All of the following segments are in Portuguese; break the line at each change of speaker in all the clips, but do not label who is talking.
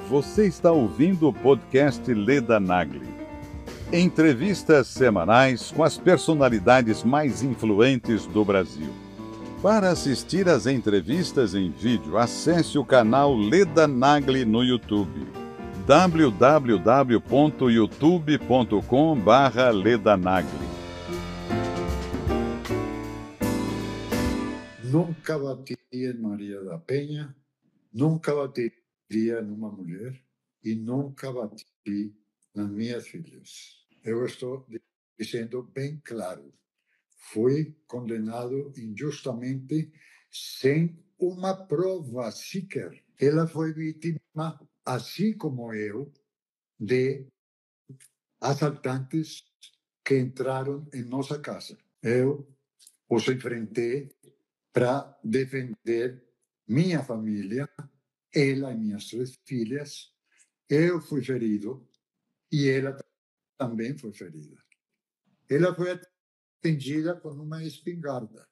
Você está ouvindo o podcast Leda Nagli. Entrevistas semanais com as personalidades mais influentes do Brasil. Para assistir às entrevistas em vídeo, acesse o canal Leda Nagli no YouTube. www.youtube.com/ledanagli.
Nunca bati em Maria da Penha, nunca bateria numa mulher e nunca bati nas minhas filhas. Eu estou dizendo bem claro. Fui condenado injustamente sem uma prova sequer. Ela foi vítima, assim como eu, de assaltantes que entraram em nossa casa. Eu os enfrentei para defender minha família, ela e minhas 3 filhas. Eu fui ferido e ela também foi ferida. Ela foi atendida com uma espingarda,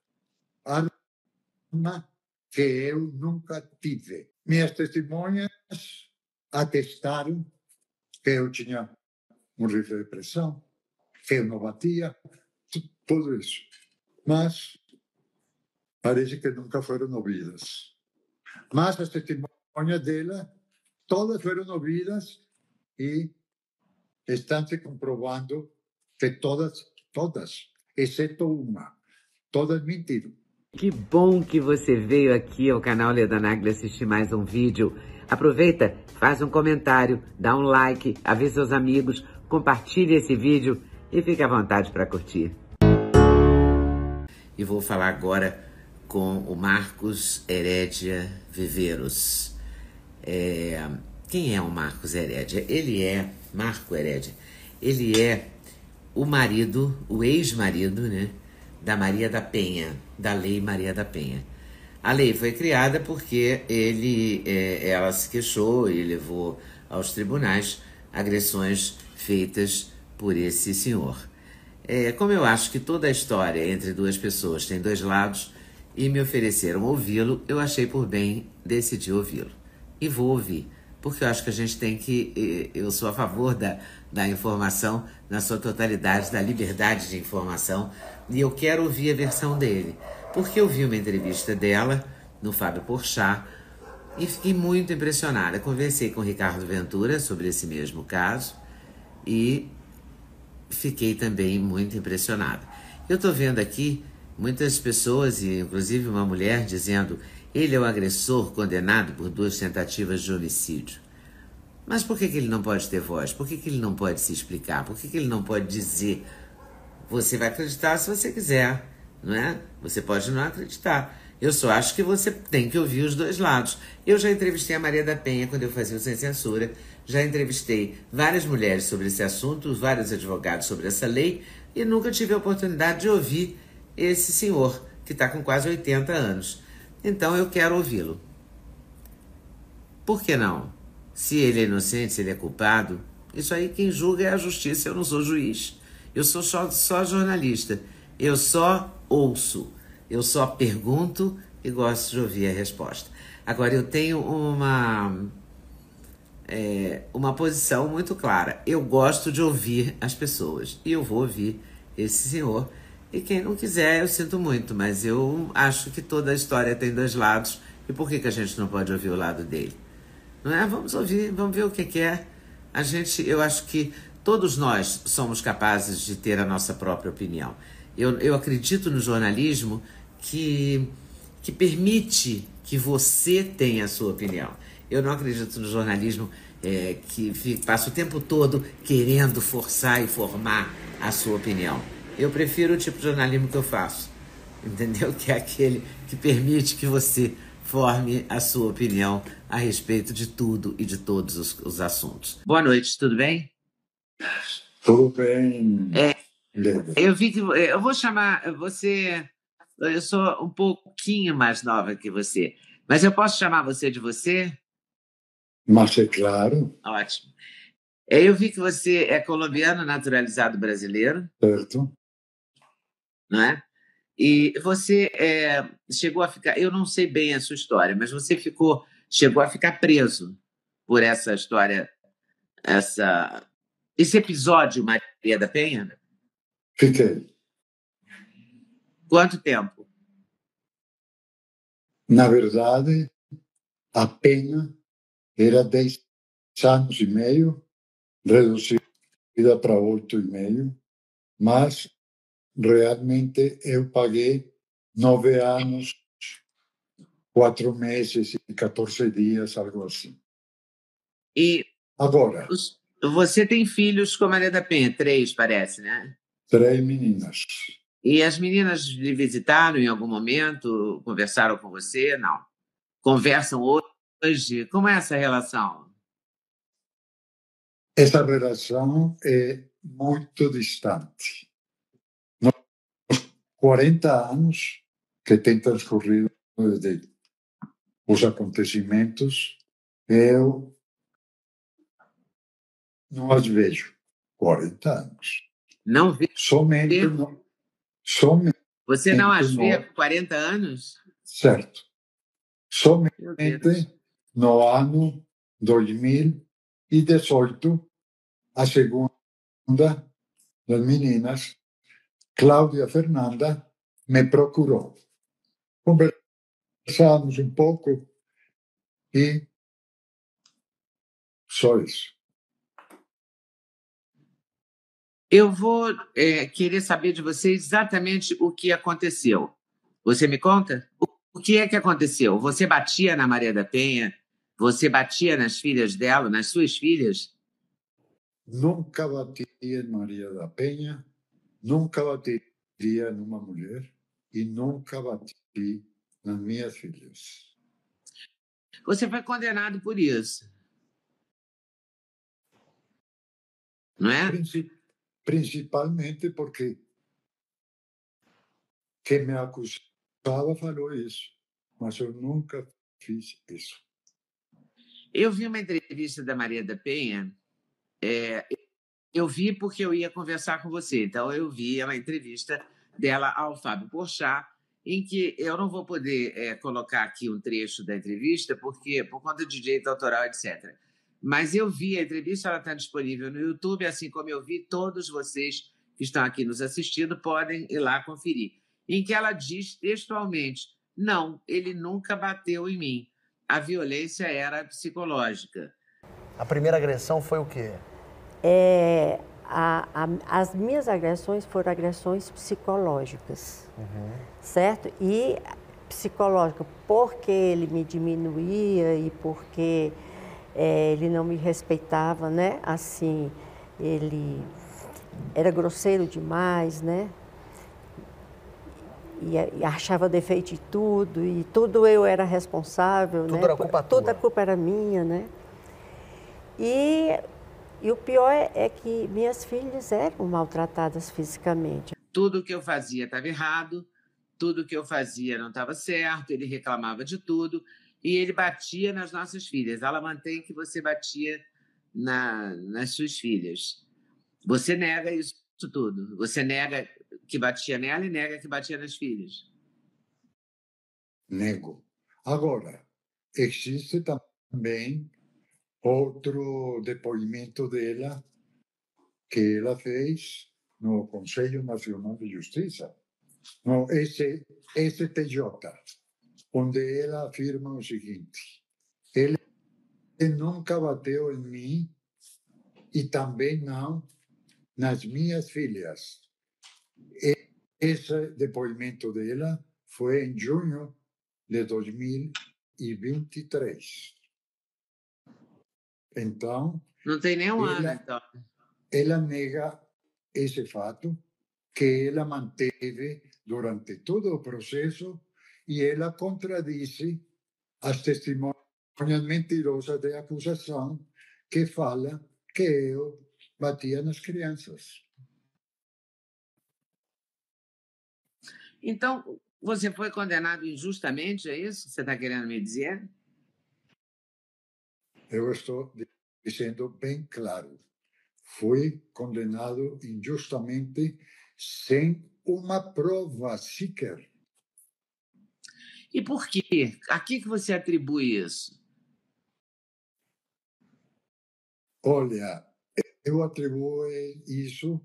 arma que eu nunca tive. Minhas testemunhas atestaram que eu tinha um rifle de pressão, que eu não batia, tudo isso. Mas parece que nunca foram ouvidas. Mas as testemunhas dela, todas foram ouvidas e estão se comprovando que todas, exceto uma, todas mentiram.
Que bom que você veio aqui ao canal Leda Nagli assistir mais um vídeo. Aproveita, faz um comentário, dá um like, avisa seus amigos, compartilhe esse vídeo e fique à vontade para curtir. E vou falar agora com o Marcos Herédia Viveiros. Quem é o Marcos Herédia? Marco Herédia, ele é o marido, o ex-marido, né, da Maria da Penha, da Lei Maria da Penha. A lei foi criada porque ela se queixou e levou aos tribunais agressões feitas por esse senhor. Como eu acho que toda a história entre duas pessoas tem dois lados e me ofereceram ouvi-lo, eu achei por bem decidir ouvi-lo. E vou ouvir, porque eu acho que a gente tem que... Eu sou a favor da informação na sua totalidade, da liberdade de informação, e eu quero ouvir a versão dele. Porque eu vi uma entrevista dela no Fábio Porchat e fiquei muito impressionada. Conversei com o Ricardo Ventura sobre esse mesmo caso e fiquei também muito impressionada. Eu estou vendo aqui muitas pessoas, e inclusive uma mulher, dizendo: ele é o agressor condenado por 2 tentativas de homicídio. Mas por que ele não pode ter voz? Por que ele não pode se explicar? Por que ele não pode dizer? Você vai acreditar se você quiser, não é? Você pode não acreditar. Eu só acho que você tem que ouvir os dois lados. Eu já entrevistei a Maria da Penha quando eu fazia o Sem Censura, já entrevistei várias mulheres sobre esse assunto, vários advogados sobre essa lei, e nunca tive a oportunidade de ouvir esse senhor, que está com quase 80 anos. Então eu quero ouvi-lo. Por que não? Se ele é inocente, se ele é culpado, isso aí quem julga é a justiça, eu não sou juiz. Eu sou só jornalista. Eu só ouço. Eu só pergunto e gosto de ouvir a resposta. Agora, eu tenho uma posição muito clara. Eu gosto de ouvir as pessoas. E eu vou ouvir esse senhor. E quem não quiser, eu sinto muito. Mas eu acho que toda a história tem dois lados. E por que a gente não pode ouvir o lado dele? Não é? Vamos ouvir, vamos ver o que é. Eu acho que todos nós somos capazes de ter a nossa própria opinião. Eu acredito no jornalismo que permite que você tenha a sua opinião. Eu não acredito no jornalismo que passa o tempo todo querendo forçar e formar a sua opinião. Eu prefiro o tipo de jornalismo que eu faço, entendeu? Que é aquele que permite que você forme a sua opinião a respeito de tudo e de todos os assuntos. Boa noite, tudo bem?
Tudo bem.
Eu vi que eu vou chamar você. Eu sou um pouquinho mais nova que você, mas eu posso chamar você de você?
Mas é claro.
Ótimo. Eu vi que você é colombiano naturalizado brasileiro,
Certo.
não é? E você chegou a ficar. Eu não sei bem a sua história, mas você chegou a ficar preso, por essa história, esse episódio Maria da Penha?
Fiquei.
Quanto tempo?
Na verdade, a pena era 10 anos e meio, reduzida para 8,5, mas realmente eu paguei 9 anos, 4 meses e 14 dias, algo assim.
E
agora,
você tem filhos com a Maria da Penha, 3, parece, né?
3 meninas.
E as meninas lhe visitaram em algum momento? Conversaram com você? Não. Conversam hoje? Como é essa relação?
Essa relação é muito distante. Nos 40 anos que têm transcorrido desde os acontecimentos, eu não as vejo. 40 anos.
Não vê?
Somente.
Você não as vê há 40 anos?
Certo. Somente no ano 2018, a segunda das meninas, Cláudia Fernanda, me procurou. Conversamos um pouco e só isso.
Eu vou querer saber de você exatamente o que aconteceu. Você me conta? O que é que aconteceu? Você batia na Maria da Penha? Você batia nas filhas dela, nas suas filhas?
Nunca bati em Maria da Penha, nunca batiria numa mulher e nunca bati nas minhas filhas.
Você foi condenado por isso, não é?
Principalmente porque quem me acusava falou isso, mas eu nunca fiz isso.
Eu vi uma entrevista da Maria da Penha, eu vi porque eu ia conversar com você, então eu vi uma entrevista dela ao Fábio Porchat, em que eu não vou poder colocar aqui um trecho da entrevista, porque por conta de direito autoral, etc. Mas eu vi a entrevista, ela está disponível no YouTube, assim como eu vi, todos vocês que estão aqui nos assistindo podem ir lá conferir, em que ela diz textualmente: não, ele nunca bateu em mim, a violência era psicológica.
A primeira agressão foi o quê?
As minhas agressões foram agressões psicológicas, certo? E psicológica porque ele me diminuía e porque ele não me respeitava, né? Assim, ele era grosseiro demais, né? E achava defeito de tudo, e tudo eu era responsável,
tudo
né?
Era culpa tua.
Toda a culpa era minha, né? E o pior é que minhas filhas eram maltratadas fisicamente.
Tudo que eu fazia estava errado, tudo que eu fazia não estava certo, ele reclamava de tudo e ele batia nas nossas filhas. Ela mantém que você batia nas suas filhas. Você nega isso tudo. Você nega que batia nela e nega que batia nas filhas.
Nego. Agora, existe também outro depoimento dela que ela fez no Conselho Nacional de Justiça, no STJ, onde ela afirma o seguinte: ele nunca bateu em mim e também não nas minhas filhas. Esse depoimento dela foi em junho de 2023. Então,
não tem nem um ano, então.
Ela nega esse fato que ela manteve durante todo o processo e ela contradiz as testemunhas mentirosas de acusação que fala que eu batia nas crianças.
Então, você foi condenado injustamente, é isso que você está querendo me dizer?
Eu estou dizendo bem claro. Fui condenado injustamente sem uma prova sequer.
E por quê? A que você atribui isso?
Olha, eu atribuo isso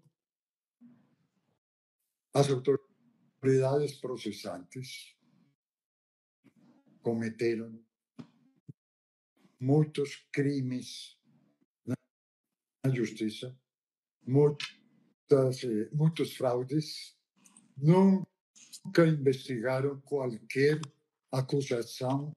às autoridades processantes. Cometeram muitos crimes na justiça, muitos fraudes, nunca investigaram qualquer acusação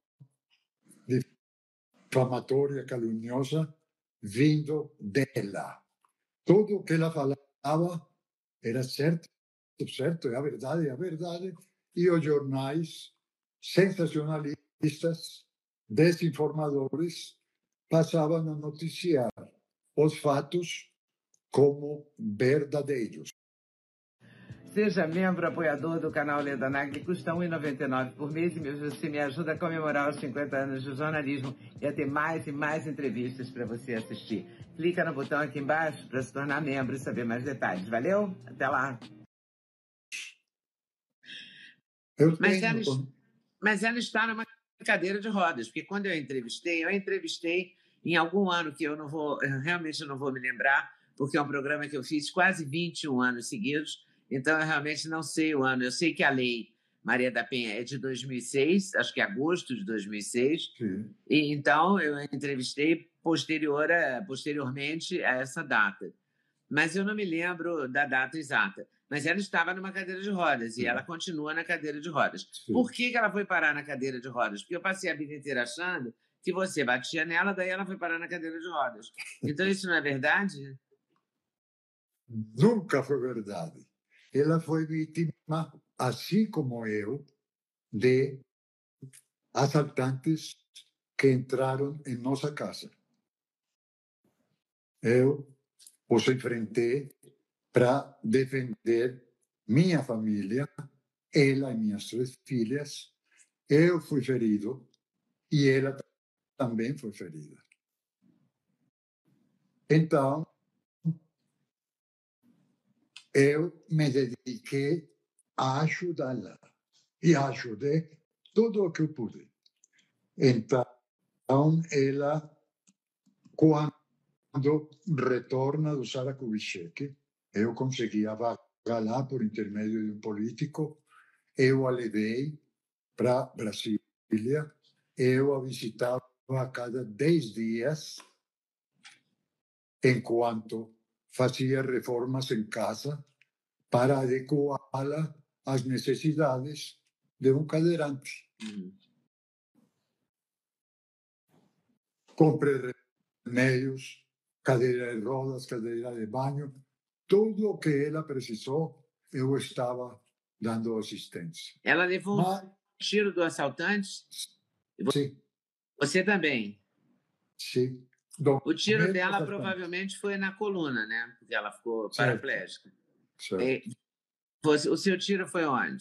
difamatória, caluniosa, vindo dela. Tudo o que ela falava era certo, certo, é a verdade. E os jornais sensacionalistas, desinformadores, passavam a noticiar os fatos como verdadeiros.
Seja membro apoiador do canal Leda Nagli, custa R$ 1,99 por mês e você me ajuda a comemorar os 50 anos de jornalismo e a ter mais e mais entrevistas para você assistir. Clica no botão aqui embaixo para se tornar membro e saber mais detalhes. Valeu? Até lá! Mas ela está numa cadeira de rodas, porque quando eu entrevistei em algum ano que eu realmente não vou me lembrar, porque é um programa que eu fiz quase 21 anos seguidos, então eu realmente não sei o ano. Eu sei que a lei Maria da Penha é de 2006, acho que é agosto de 2006,
Sim.
e então eu entrevistei posteriormente a essa data. Mas eu não me lembro da data exata. Mas ela estava numa cadeira de rodas e ela continua na cadeira de rodas.
Sim.
Por que ela foi parar na cadeira de rodas? Porque eu passei a vida inteira achando que você batia nela, daí ela foi parar na cadeira de rodas. Então isso não é verdade?
Nunca foi verdade. Ela foi vítima, assim como eu, de assaltantes que entraram em nossa casa. Eu os enfrentei para defender minha família, ela e minhas 3 filhas. Eu fui ferido e ela também foi ferida. Então, eu me dediquei a ajudá-la e ajudei tudo o que eu pude. Então, ela, quando retorna do Sara Kubitschek, eu consegui a vaga lá por intermédio de um político, eu a levei para Brasília, eu a visitava a cada 10 dias, enquanto fazia reformas em casa para adequá-la às necessidades de um cadeirante. Comprei remédios, cadeira de rodas, cadeira de banho, tudo o que ela precisou, eu estava dando assistência.
Ela levou um tiro do assaltante?
Sim.
Você também?
Sim.
O tiro dela provavelmente foi na coluna, né? Porque ela ficou paraplégica.
Certo.
O seu tiro foi onde?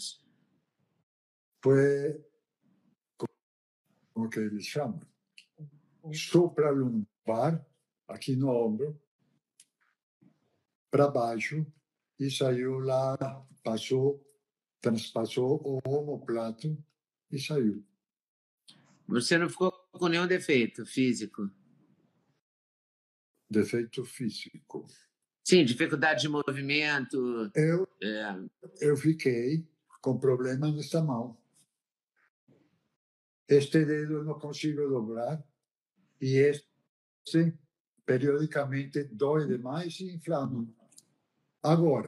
Foi, como que eles chamam? Supralumbar, aqui no ombro, para baixo, e saiu lá, transpassou o omoplato e saiu.
Você não ficou com nenhum defeito físico?
Defeito físico.
Sim, dificuldade de movimento.
Eu fiquei com problema nesta mão. Este dedo eu não consigo dobrar e este periodicamente dói demais e inflama. Agora,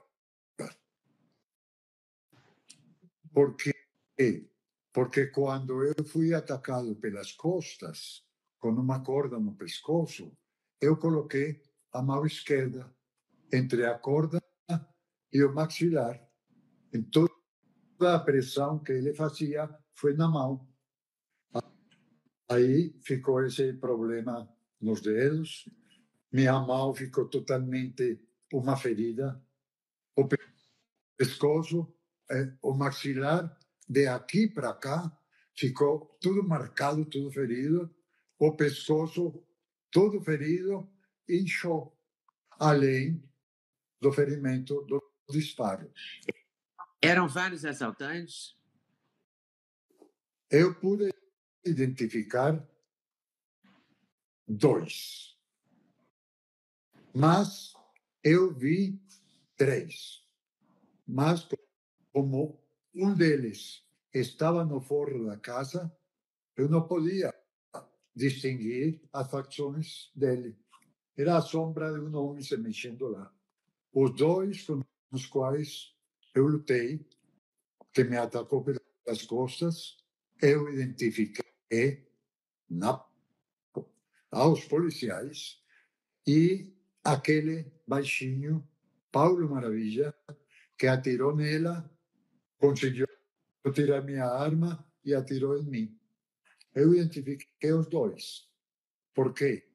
por quê? Porque quando eu fui atacado pelas costas, com uma corda no pescoço, eu coloquei a mão esquerda entre a corda e o maxilar. Então, toda a pressão que ele fazia foi na mão. Aí ficou esse problema nos dedos. Minha mão ficou totalmente uma ferida. O pescoço, o maxilar, de aqui para cá, ficou tudo marcado, tudo ferido. O pescoço, todo ferido, inchou. Além do ferimento do disparo.
Eram vários assaltantes?
Eu pude identificar 2. Mas eu vi 3. Mas como um deles estava no forro da casa, eu não podia distinguir as facções dele. Era a sombra de um homem se mexendo lá. Os 2 com os quais eu lutei, que me atacou pelas costas, eu identifiquei aos policiais, e aquele baixinho, Paulo Maravilha, que atirou nela, conseguiu tirar minha arma e atirou em mim. Eu identifiquei os 2. Por quê?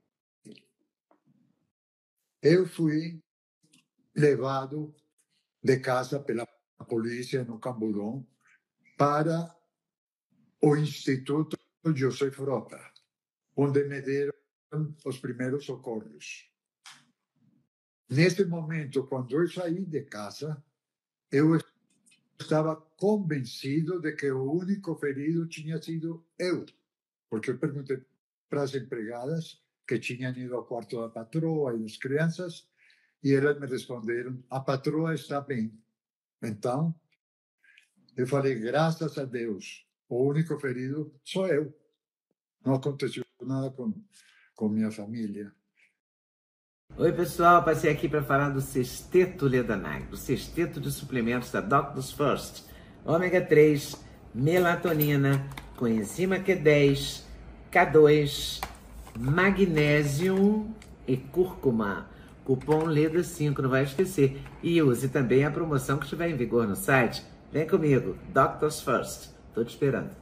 Eu fui levado de casa pela polícia no Camburão para o Instituto José Frota, onde me deram os primeiros socorros. Nesse momento, quando eu saí de casa, eu estava convencido de que o único ferido tinha sido eu, porque eu perguntei para as empregadas que tinham ido ao quarto da patroa e das crianças, e elas me responderam: a patroa está bem. Então, eu falei: graças a Deus, o único ferido sou eu. Não aconteceu nada com minha família.
Oi, pessoal, passei aqui para falar do Sexteto Leda Nagli, o sexteto de suplementos da Doctors First. Ômega 3, melatonina, coenzima Q10, K2, magnésio e cúrcuma. Cupom LEDA5, não vai esquecer. E use também a promoção que estiver em vigor no site. Vem comigo, Doctors First. Estou te esperando.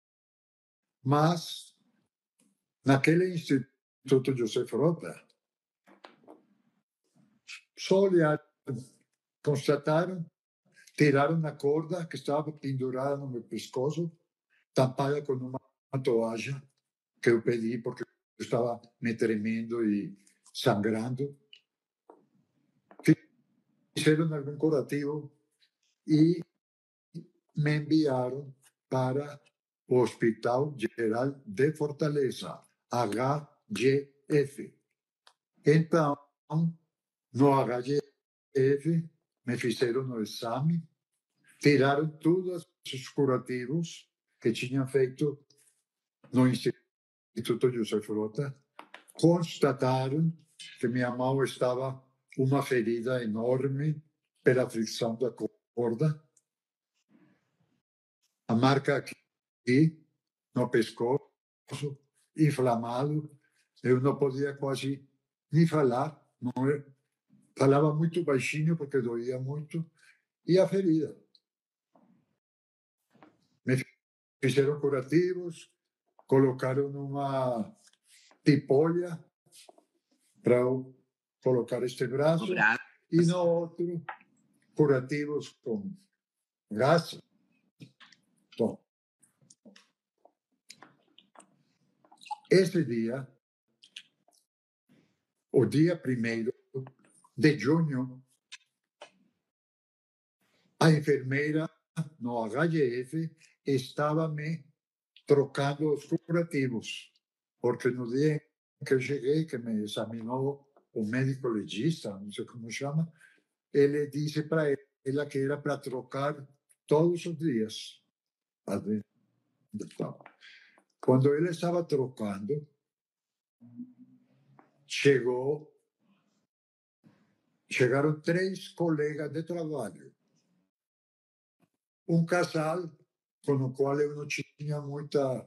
Mas, naquele Instituto José Frota, só olharam, constataram, tiraram a corda que estava pendurada no meu pescoço, tampada com uma toalha que eu pedi porque eu estava me tremendo e sangrando. Fizeram algum curativo e me enviaram para o Hospital Geral de Fortaleza, HGF. Então, no HGF, me fizeram o exame, tiraram todos os curativos que tinham feito no Instituto José Frota, constataram que minha mão estava uma ferida enorme pela fricção da corda, a marca aqui no pescoço, inflamado, eu não podia quase nem falar, não falava muito baixinho porque doía muito, e a ferida. Me fizeram curativos, colocaram uma tipolha para eu colocar este braço, e no outro, curativos com gás. Bom, esse dia, o dia 1º de junho, a enfermeira no HGF estava me trocando os curativos, porque no dia que eu cheguei, que me examinou o médico legista, não sei como chama, ele disse para ela que era para trocar todos os dias. Quando ele estava trocando, chegaram 3 colegas de trabalho. Um casal com o qual eu não tinha muita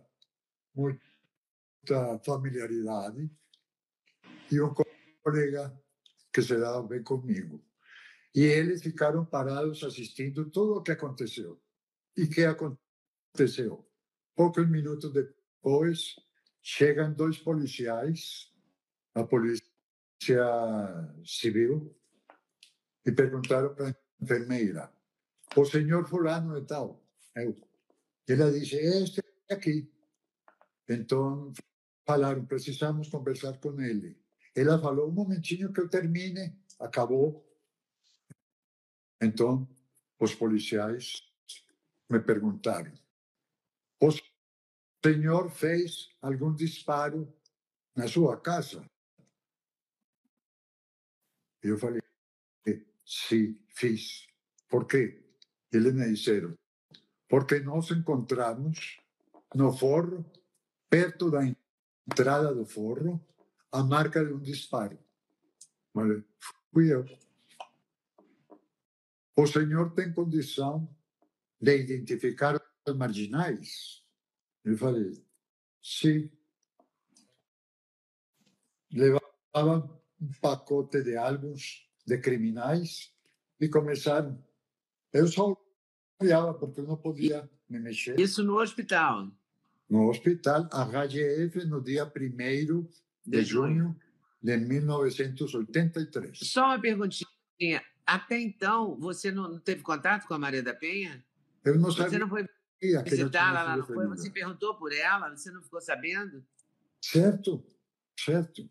familiaridade, e um colega que se dava bem comigo. E eles ficaram parados assistindo tudo o que aconteceu. E que aconteceu? Poucos minutos depois, chegam 2 policiais, a polícia civil, e perguntaram para a enfermeira: o senhor fulano e tal? Ela disse: este aqui. Então, falaram: precisamos conversar com ele. Ela falou: um momentinho que eu termine. Acabou. Então, os policiais me perguntaram: o senhor fez algum disparo na sua casa? Eu falei, sim, fiz. Por quê? Eles me disseram, porque nos encontramos no forro, perto da entrada do forro, a marca de um disparo. Falei, fui eu. O senhor tem condição de identificar os marginais? Eu falei, sim. Levava um pacote de álbuns de criminais e começaram. Eu só olhava porque eu não podia me mexer.
Isso no hospital.
No hospital, a HGF, no dia 1º de junho de 1983.
Só uma perguntinha. Até então, você não teve contato com a Maria da Penha?
Eu não
Você
sabia
não foi
que ela
visitá-la,
tinha
ela
sido
não foi?
ferida.
Você perguntou por ela? Você não ficou sabendo?
Certo, certo.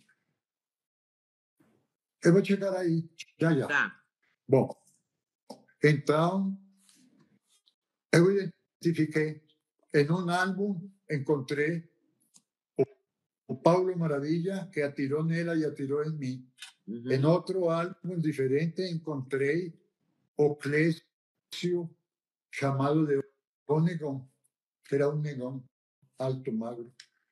Eu vou chegar aí, já, já.
Tá.
Bom, então, eu identifiquei. Em um álbum, encontrei o Paulo Maravilla, que atirou nela e atirou em mim.
Uhum.
Em outro álbum diferente, encontrei o Clécio, chamado de O Negão, que era um negão alto, magro.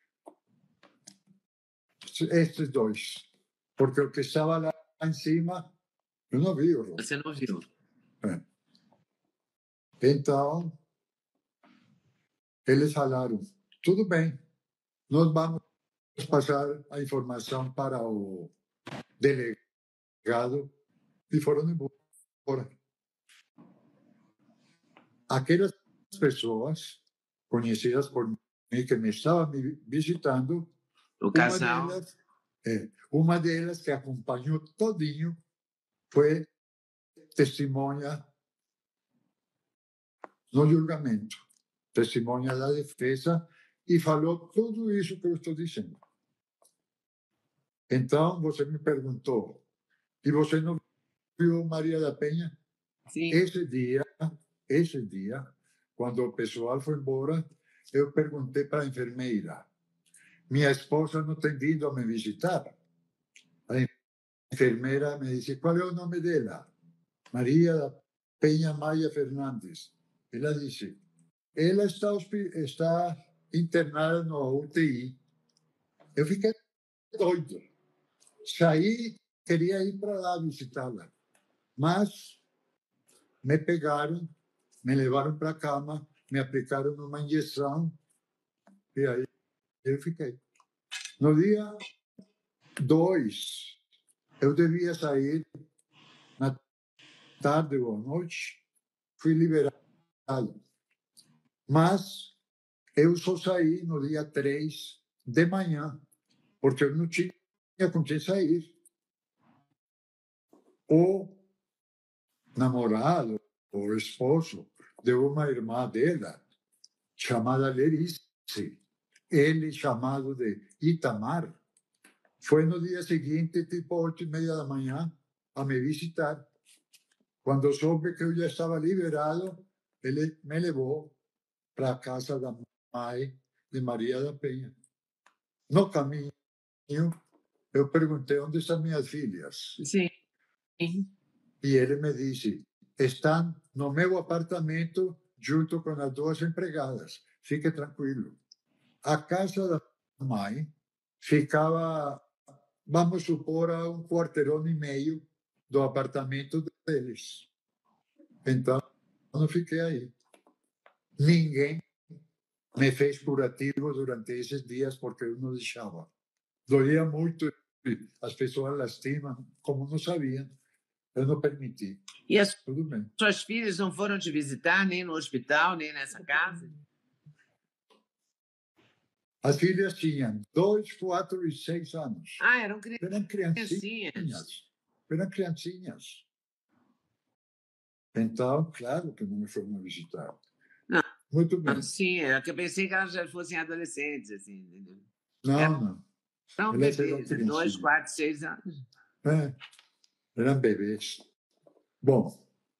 Estes dois. Porque o que estava lá em cima, eu não vi o rosto.
Você não viu?
Então, eles falaram, tudo bem, nós vamos passar a informação para o delegado e foram embora. Aquelas pessoas conhecidas por mim que me estavam me visitando,
O casal.
uma delas que acompanhou todinho foi testemunha no julgamento, testemunha da defesa, e falou tudo isso que eu estou dizendo. Então, você me perguntou, e você não viu Maria da Penha?
Sim.
Esse dia, quando o pessoal foi embora, eu perguntei para a enfermeira, minha esposa não tem vindo a me visitar? A enfermeira me disse, qual é o nome dela? Maria da Penha Maia Fernandes. Ela disse, ela está internada no UTI. Eu fiquei doido. Saí, queria ir para lá visitá-la. Mas me pegaram, me levaram para a cama, me aplicaram uma injeção e aí eu fiquei. No dia 2, eu devia sair na tarde ou à noite, fui liberado. Mas eu só saí no dia 3 de manhã, porque eu não tinha com quem sair. O namorado, o esposo de uma irmã dela, chamada Lerice, ele chamado de Itamar, foi no dia seguinte, tipo 8:30 da manhã, a me visitar. Quando soube que eu já estava liberado, ele me levou para a casa da mãe de Maria da Penha. No caminho, eu perguntei onde estão minhas filhas.
Sim.
E ele me disse, estão no meu apartamento junto com as duas empregadas. Fique tranquilo. A casa da mãe ficava, vamos supor, a 1,5 quarteirão do apartamento deles. Então, eu fiquei aí. Ninguém me fez curativo durante esses dias porque eu não deixava. Doía muito, as pessoas lastimam, como não sabiam. Eu não permiti.
E as
Tudo bem.
suas filhas não foram te visitar nem no hospital, nem nessa casa?
As filhas tinham 2, 4 e 6 anos.
Ah, eram
Eram
criancinhas.
criancinhas. Eram criancinhas. Então, claro que não me foram visitar.
Não.
Muito bem.
Sim, é que eu pensei que elas já fossem adolescentes, assim, entendeu?
Não.
São
Elas eram
bebês, de
criancinhas.
2, 4, 6 anos.
Eram bebês. Bom,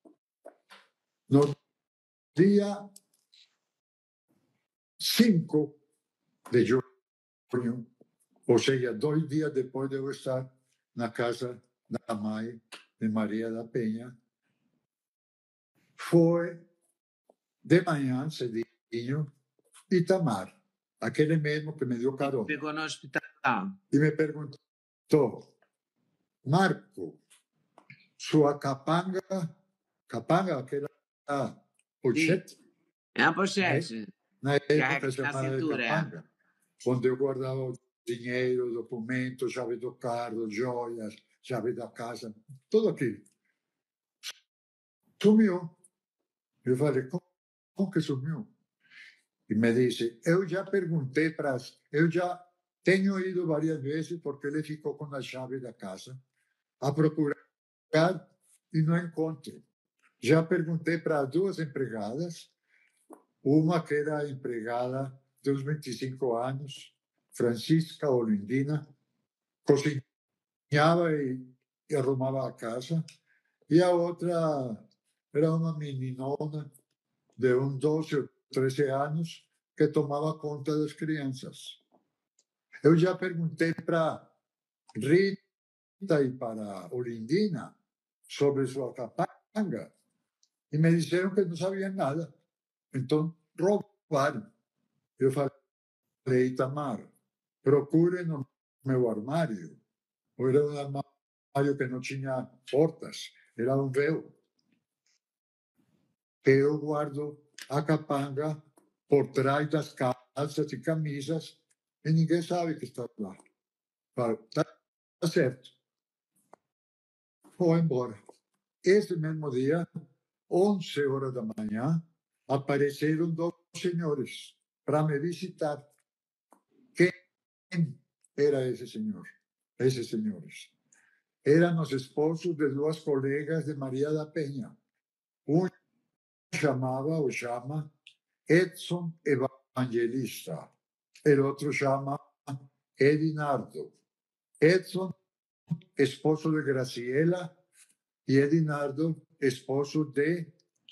no dia 5 de junho, ou seja, 2 dias depois de eu estar na casa da mãe de Maria da Penha, foi de manhã cedinho Itamar, aquele mesmo que me deu carona.
Pegou no hospital.
E me perguntou, Marco, sua capanga, aquela pochete,
É uma pochete.
na
Carrega
época
na
chamada de
cintura.
capanga, onde eu guardava o dinheiro, documentos, chave do carro, joias, chave da casa, tudo aquilo. Sumiu. Eu falei, como que sumiu? E me disse, eu já perguntei para... Eu já tenho ido várias vezes, porque ele ficou com a chave da casa, a procurar e não encontro. Já perguntei para 2 empregadas, uma que era empregada de uns 25 anos, Francisca Olindina, cozinhava e arrumava a casa, e a outra era uma meninona de uns 12 ou 13 anos que tomava conta das crianças. Eu já perguntei para Rita e para Olindina sobre sua capanga e me disseram que não sabiam nada. Então, roubaram. Eu falei, Itamar, procure no meu armário. Era um armário que não tinha portas, era um véu. Eu guardo a capanga por trás das calças e camisas e ninguém sabe que está lá. Está certo. Vou embora. Esse mesmo dia, 11 horas da manhã, apareceram 2 senhores para me visitar. Quem era esse senhor? Esses senhores eram os esposos de 2 colegas de Maria da Penha. Um chama Edson Evangelista. O outro chama Edinardo. Edson, esposo de Graciela, e Edinardo, esposo de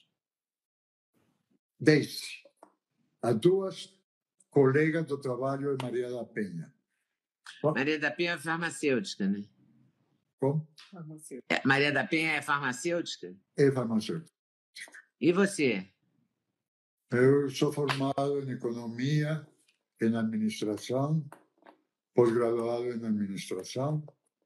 Daisy. As 2 colegas do trabalho de Maria da Penha.
Maria da Penha é farmacêutica, né?
Como?
Maria da Penha é farmacêutica?
É farmacêutica.
E você?
Eu sou formado em economia, em administração, pós-graduado em administração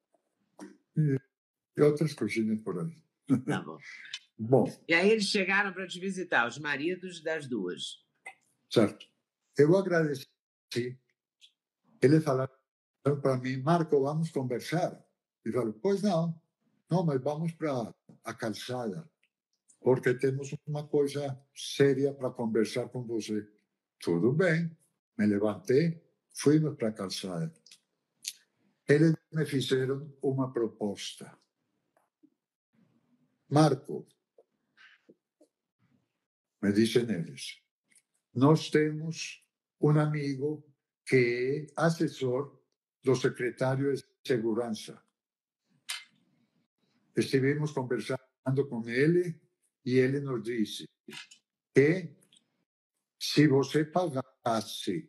e outras coisinhas por aí.
Tá bom.
Bom,
E aí eles chegaram para te visitar, os maridos das 2.
certo. Eu agradeci. Eles falaram para mim, Marco, vamos conversar. E falei, pois não. Não, mas vamos para a calçada, porque temos uma coisa séria para conversar com você. Tudo bem. Me levantei, fomos para a calçada. Eles me fizeram uma proposta. Marco, me dizem eles, nós temos um amigo que é assessor do secretário de Segurança. Estivemos conversando com ele e ele nos disse que se você pagasse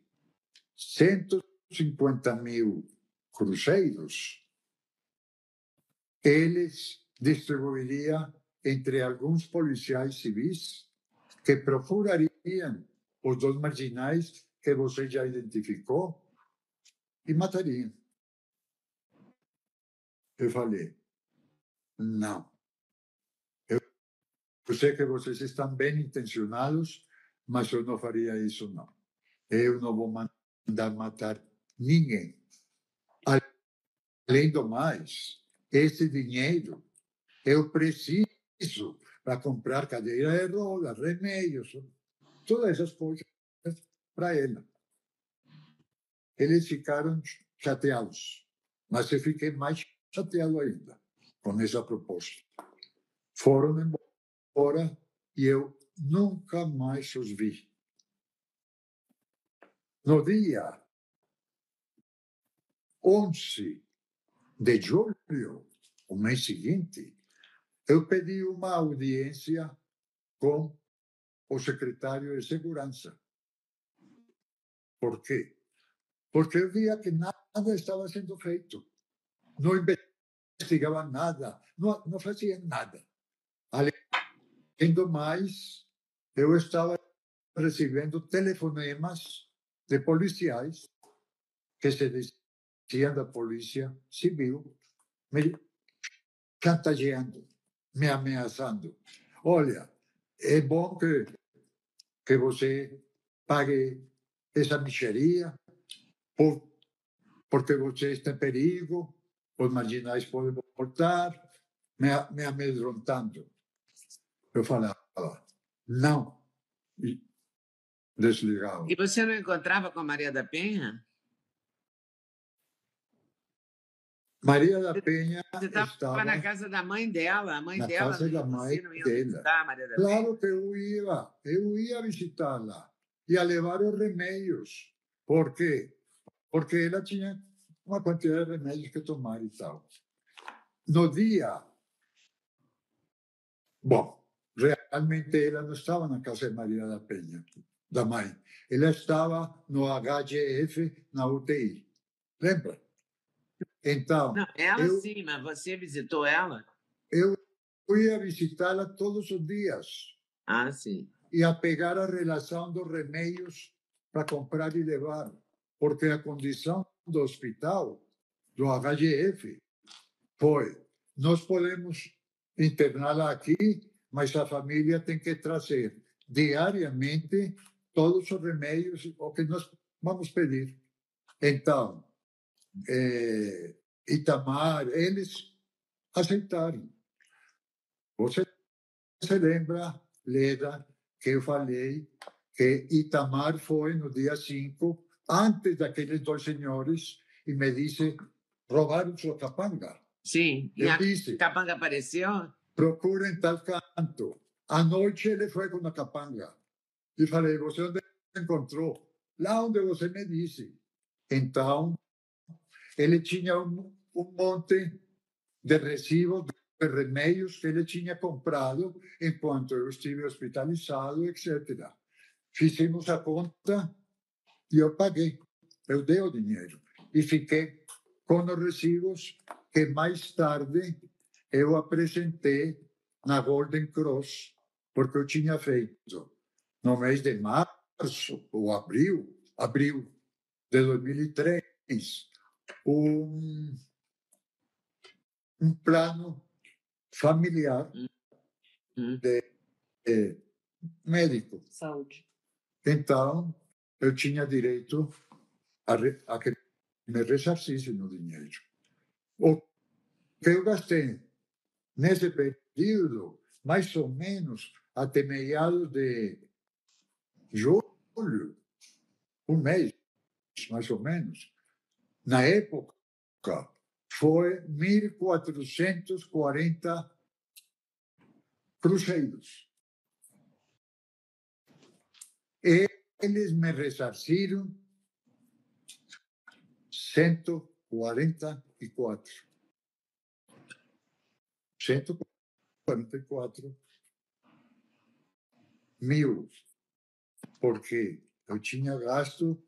150.000 cruzeiros, eles distribuiriam entre alguns policiais civis que procurariam os 2 marginais que você já identificou e matariam. Eu falei, não. Eu sei que vocês estão bem intencionados, mas eu não faria isso, não. Eu não vou mandar matar ninguém. Além do mais, esse dinheiro eu preciso para comprar cadeira de rodas, remédios, todas essas coisas para ela. Eles ficaram chateados, mas eu fiquei mais chateado ainda com essa proposta. Foram embora e eu nunca mais os vi. No dia 11 de julho, o mês seguinte, eu pedi uma audiência com o secretário de Segurança. Por quê? Porque eu via que nada estava sendo feito. Não investigava nada, não fazia nada. Além do mais, eu estava recebendo telefonemas de policiais que se diziam da Polícia Civil, me chantageando, me ameaçando. Olha, é bom que você pague essa mixeria, porque você está em perigo, os marginais podem voltar, me amedrontando. Eu falava, não, e desligava.
E você não encontrava com a Maria da Penha?
Maria da Penha
Você
estava
estava na casa da mãe dela, a mãe
na
dela
casa da
não,
mãe
você não ia
dela.
visitar a Maria da Penha?
Claro que eu ia visitá-la, ia levar os remédios. Por quê? Porque ela tinha uma quantidade de remédios que tomar e tal. No dia, bom, realmente ela não estava na casa de Maria da Penha, da mãe. Ela estava no HGF, na UTI. Lembra? Então,
Não, ela sim, mas você visitou ela?
eu ia visitá-la todos os dias.
Ah, sim.
Ia pegar a relação dos remédios para comprar e levar, porque a condição do hospital, do HGF, foi: nós podemos interná-la aqui, mas a família tem que trazer diariamente todos os remédios o que nós vamos pedir. Então, Itamar, eles aceitaram. Você se lembra, Leda, que eu falei que Itamar foi no dia 5, antes daqueles dois senhores, e me disse: roubaram sua capanga.
Sim, e
Eu
a
disse:
capanga apareceu?
procurem tal canto. À noite ele foi com a capanga. E falei: você onde encontrou? Lá onde você me disse. Então, ele tinha um monte de recibos de remédios que ele tinha comprado enquanto eu estive hospitalizado, etc. Fizemos a conta e eu paguei. Eu dei o dinheiro. E fiquei com os recibos que mais tarde eu apresentei na Golden Cross, porque eu tinha feito no mês de março ou abril de 2003, um plano familiar médico.
Saúde.
Então, eu tinha direito a que me ressarcissem no dinheiro. O que eu gastei nesse período, mais ou menos até meados de julho, um mês, mais ou menos, na época, foi 1.440 cruzeiros. Eles me ressarciram 144. 144 mil, porque eu tinha gasto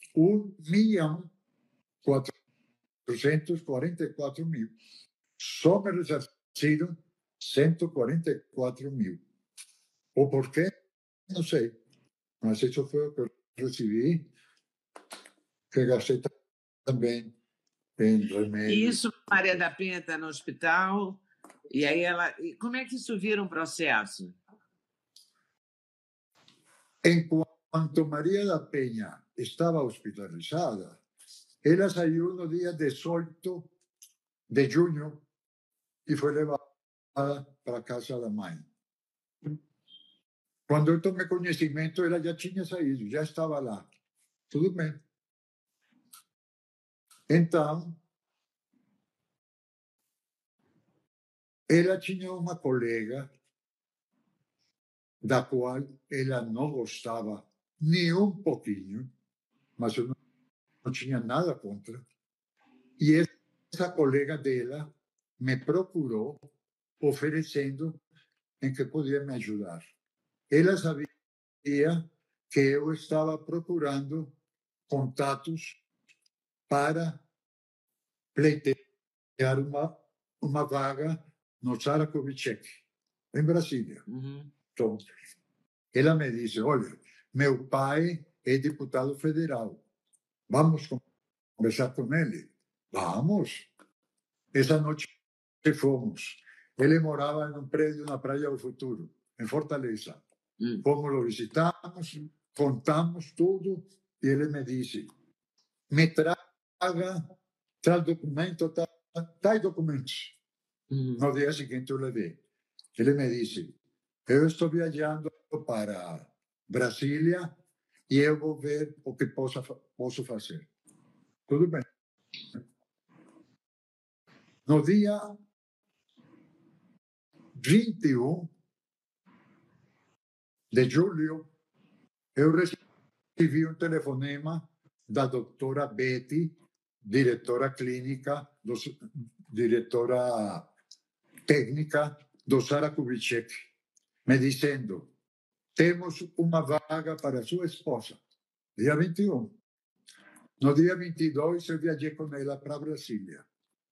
1.444.000. Só me ressarciram 144.000. O porquê? Não sei. Mas isso foi o que eu recebi, que gastei também em
E
remédios.
isso, Maria da Penha está no hospital, e aí ela. E como é que isso vira um processo?
Enquanto Maria da Penha estava hospitalizada, ela saiu no dia 18 de junho e foi levada para a casa da mãe. Quando eu tomei conhecimento, ela já tinha saído, já estava lá. Tudo bem. Então, ela tinha uma colega da qual ela não gostava nem um pouquinho, mas eu não tinha nada contra. E essa colega dela me procurou oferecendo em que podia me ajudar. Ela sabia que eu estava procurando contatos para pleitear uma vaga no Sara Kubitschek, em Brasília. Então, ela me disse, olha, meu pai é deputado federal. Vamos conversar com ele? Vamos. Essa noite fomos. Ele morava num prédio na Praia do Futuro, em Fortaleza. Fomos, lo visitamos, contamos tudo, e ele me disse, me traga tal documento, tais documentos. No dia seguinte eu levei. Ele me disse, eu estou viajando para Brasília e eu vou ver o que posso fazer. Tudo bem. No dia 21 de julho, eu recebi um telefonema da doutora Betty, diretora clínica, diretora técnica do Sara Kubitschek, me dizendo, temos uma vaga para sua esposa, dia 21. No dia 22, eu viajei com ela para Brasília,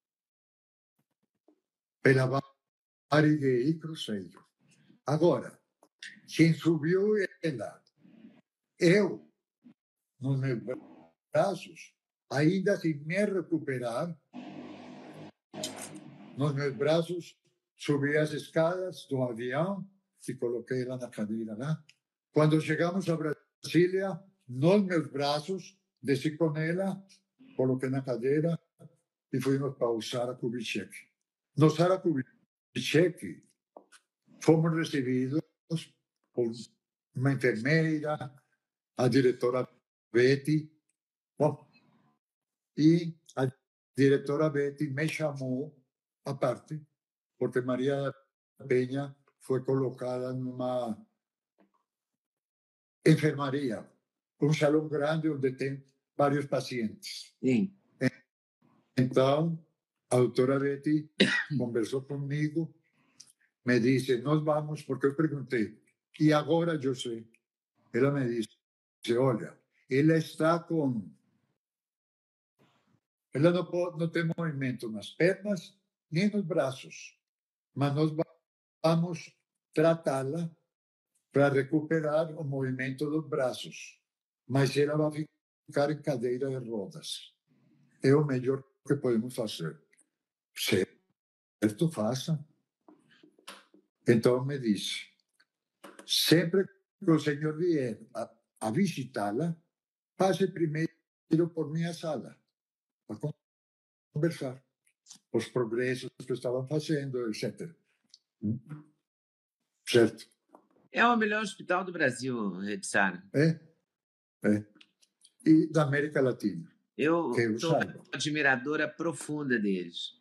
pela Varig e Cruzeiro. Agora, quem subiu ela, eu, nos meus braços, ainda sem me recuperar, nos meus braços, subi as escadas do avião e coloquei ela na cadeira lá. Quando chegamos a Brasília, nos meus braços, desci com ela, coloquei na cadeira e fomos para o Sara Kubitschek. No Sara Kubitschek, fomos recebidos por uma enfermeira, a diretora Betty. Bom, e a diretora Betty me chamou à parte, porque Maria da Penha foi colocada numa enfermaria, um salão grande onde tem vários pacientes.
Sim.
Então, a doutora Betty conversou comigo, me disse, nós vamos, porque eu perguntei, e agora eu sei. Ela me disse, olha, ela está com... Ela não tem movimento nas pernas nem nos braços, mas nós vamos tratá-la para recuperar o movimento dos braços. Mas ela vai ficar em cadeira de rodas. É o melhor que podemos fazer. Certo, faça. Então me disse, sempre que o senhor vier a visitá-la, passe primeiro por minha sala, para conversar os progressos que estavam fazendo, etc. Certo?
É o melhor hospital do Brasil, Rede Sara.
É. E da América Latina.
Eu sou admiradora profunda deles.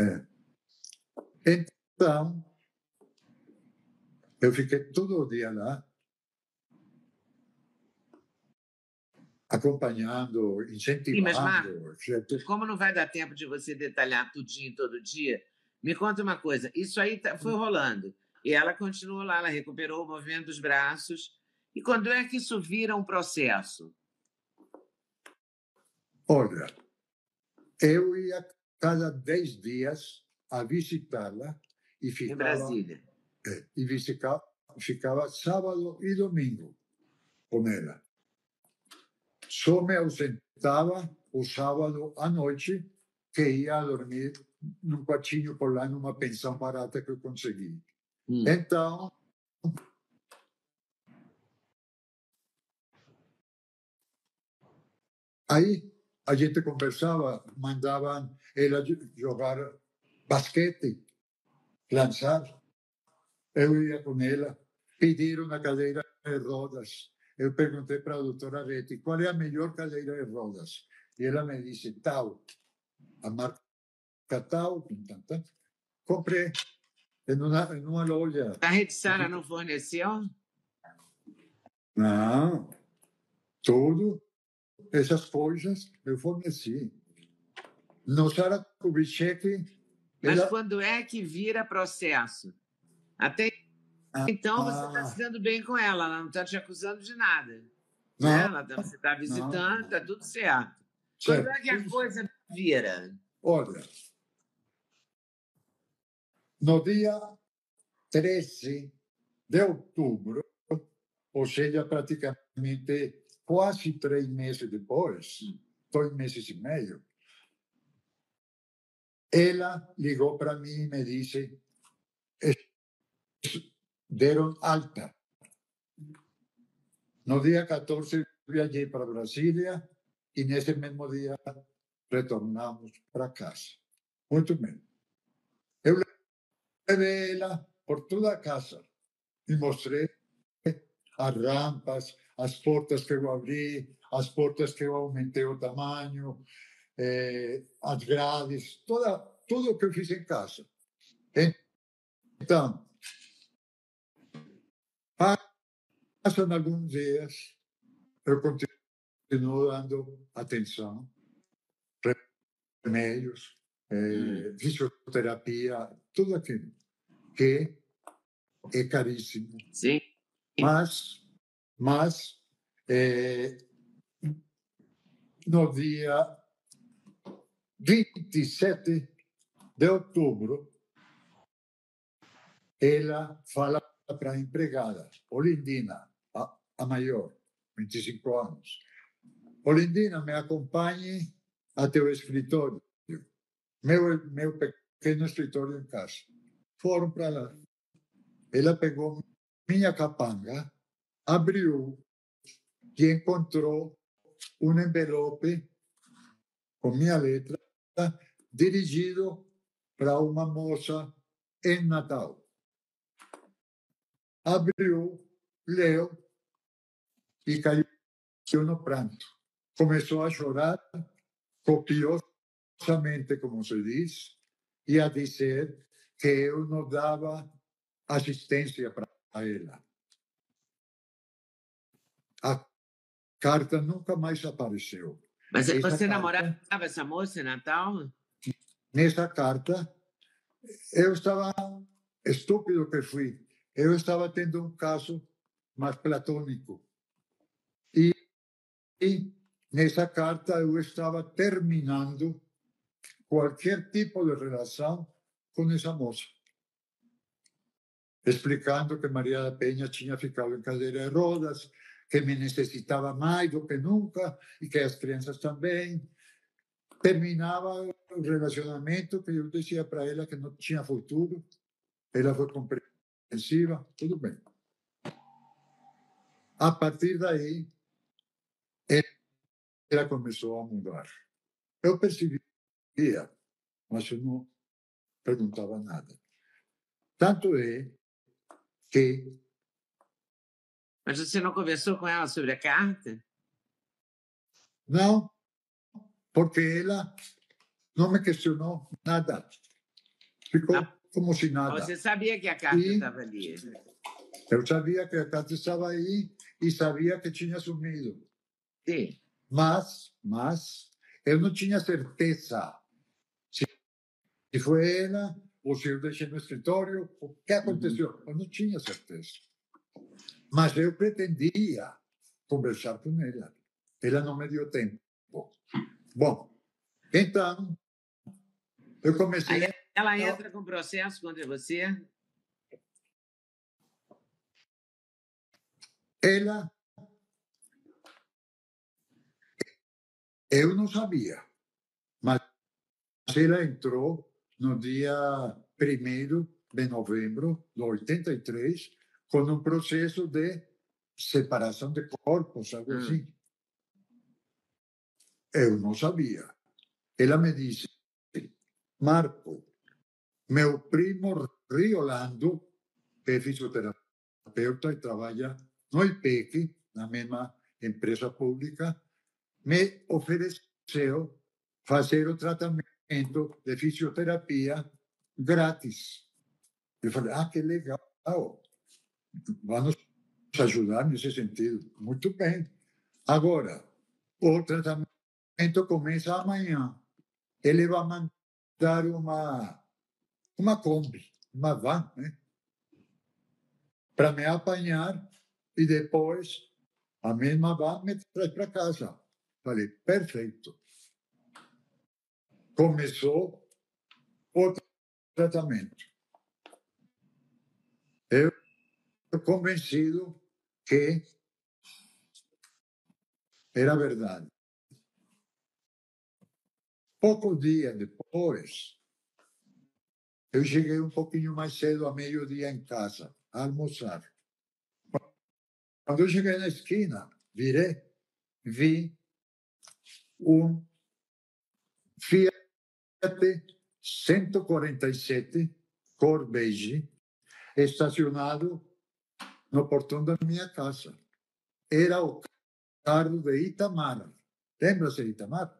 Então, eu fiquei todo o dia lá, acompanhando, incentivando.
Sim, mas, Marco, como não vai dar tempo de você detalhar tudinho todo dia, me conta uma coisa. Isso aí foi rolando. E ela continuou lá, ela recuperou o movimento dos braços. E quando é que isso vira um processo?
Olha, eu ia cada 10 dias a visitá-la e ficava...
Em Brasília.
E ficava sábado e domingo com ela. Só me ausentava o sábado à noite, que ia dormir num quartinho por lá, numa pensão barata que eu consegui. Então, aí a gente conversava, mandavam ela jogar basquete, lançar. Eu ia com ela, pediram uma cadeira de rodas. Eu perguntei para a doutora Betty, qual é a melhor cadeira de rodas? E ela me disse, tal, a marca tal, comprei em uma loja.
A Rede Sara não forneceu?
Não, tudo, essas coisas eu forneci. No Sara Kubitschek...
Mas quando é que vira processo? Até então você está se dando bem com ela, ela não está te acusando de nada. Não, você está visitando, está tudo certo. Quando é que a coisa vira?
Olha, No dia 13 de outubro, ou seja, praticamente quase 3 meses depois, 2 meses e meio, ela ligou para mim e me disse: deram alta. No dia 14, viajei para Brasília e nesse mesmo dia retornamos para casa. Muito bem. Eu levei ela por toda a casa e mostrei as rampas, as portas que eu abri, as portas que eu aumentei o tamanho, as grades, tudo o que eu fiz em casa. Então, passam alguns dias, eu continuo dando atenção, remédios, fisioterapia, tudo aquilo que é caríssimo.
Sim.
Mas no dia 27 de outubro, ela fala para a empregada, Olindina, a maior, 25 anos. Olindina, me acompanhe até o escritório. Meu pequeno escritório em casa. Foram para lá. Ela pegou minha capanga, abriu e encontrou um envelope com minha letra dirigido para uma moça em Natal. Abriu, leu e caiu no pranto. Começou a chorar copiosamente, como se diz, e a dizer que eu não dava assistência para ela. A carta nunca mais apareceu.
Mas você namorava essa moça em Natal?
Nessa carta, eu estava, estúpido que fui, eu estava tendo um caso mais platônico. E nessa carta eu estava terminando qualquer tipo de relação com essa moça. Explicando que Maria da Penha tinha ficado em cadeira de rodas, que me necessitava mais do que nunca e que as crianças também. Terminava o relacionamento que eu dizia para ela que não tinha futuro. Ela foi compreensiva, tudo bem. A partir daí, ela começou a mudar. Eu percebia, mas eu não perguntava nada. Tanto é que...
Mas você não conversou com ela sobre a carta?
Não, porque ela não me questionou nada. Ficou como se nada.
Você sabia que a carta estava ali?
Eu sabia que a carta estava aí e sabia que tinha sumido.
Sim.
Mas eu não tinha certeza se foi ela ou se eu deixei no escritório. O que aconteceu? Eu não tinha certeza. Mas eu pretendia conversar com ela. Ela não me deu tempo. Bom, então, eu comecei...
Aí ela entra com processo contra você?
Ela... Eu não sabia, mas ela entrou no dia 1º de novembro de 83 com um processo de separação de corpos, algo assim. Eu não sabia. Ela me disse: Marco, meu primo Riolando, que é fisioterapeuta e trabalha no IPEC, na mesma empresa pública, me ofereceu fazer o tratamento de fisioterapia grátis. Eu falei: que legal, vamos ajudar nesse sentido. Muito bem. Agora, o tratamento começa amanhã. Ele vai mandar uma Kombi, uma van, né, para me apanhar e depois a mesma van me traz para casa. Falei: perfeito. Começou o tratamento. Eu estou convencido que era verdade. Poucos dias depois, eu cheguei um pouquinho mais cedo, a meio-dia, em casa, a almoçar. Quando eu cheguei na esquina, virei, vi um Fiat 147, cor beige, estacionado no portão da minha casa. Era o carro de Itamar. Lembra-se de Itamar?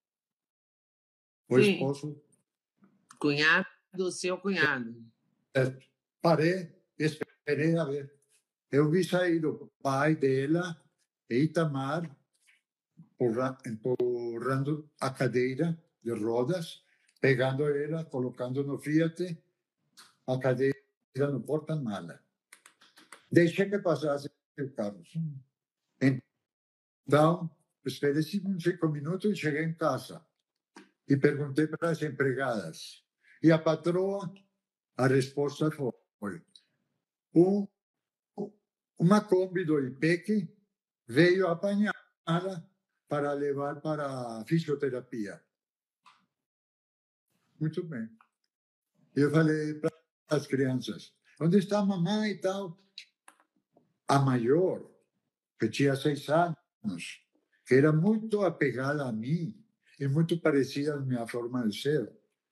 O
Sim.
esposo.
Cunhado do seu cunhado.
Parei, esperei a ver. Eu vi sair o pai dela, Itamar, empurrando a cadeira de rodas, pegando ela, colocando no Fiat, a cadeira no porta-mala. Deixei que passasse o carro. Então, esperei 5 minutos e cheguei em casa. E perguntei para as empregadas. E a patroa, a resposta foi: uma Kombi do IPEC veio apanhá-la para levar para a fisioterapia. Muito bem. Eu falei para as crianças: onde está a mamãe e tal? A maior, que tinha 6 anos, que era muito apegada a mim e muito parecida à minha forma de ser,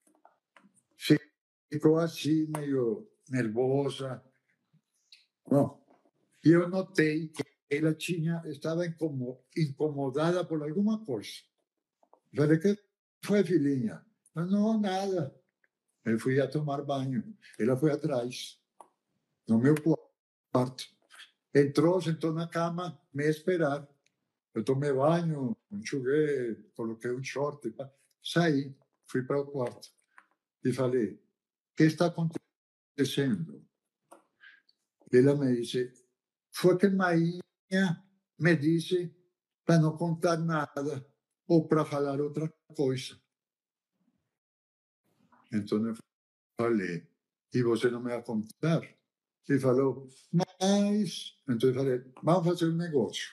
ficou assim, meio nervosa. Bom, e eu notei que ela estava incomodada por alguma coisa. Falei: que foi, filhinha? Não, nada. Eu fui a tomar banho. Ela foi atrás, no meu quarto. Entrou, sentou na cama, me esperar. Eu tomei banho, enxuguei, coloquei um short, saí, fui para o quarto. E falei: o que está acontecendo? Ela me disse: foi que Mainha me disse para não contar nada ou para falar outra coisa. Então eu falei: e você não me vai contar? Ele falou: mas... Então eu falei: vamos fazer um negócio.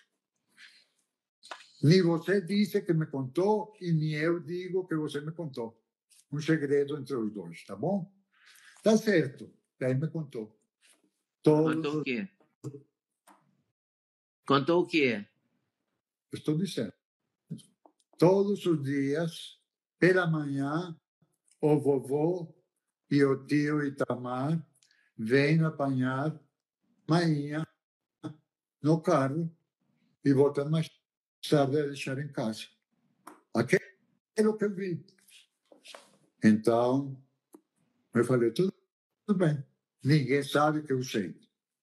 Nem você disse que me contou e nem eu digo que você me contou. Um segredo entre os dois, tá bom? Tá certo. Daí me contou.
Contou o quê? Contou o quê?
Estou dizendo. Todos os dias, pela manhã, o vovô e o tio Itamar vêm apanhar Mainha no carro e voltam mais tarde a deixar em casa. Aquilo que eu vi. Então, eu falei: tudo bem. Ninguém sabe que eu sei.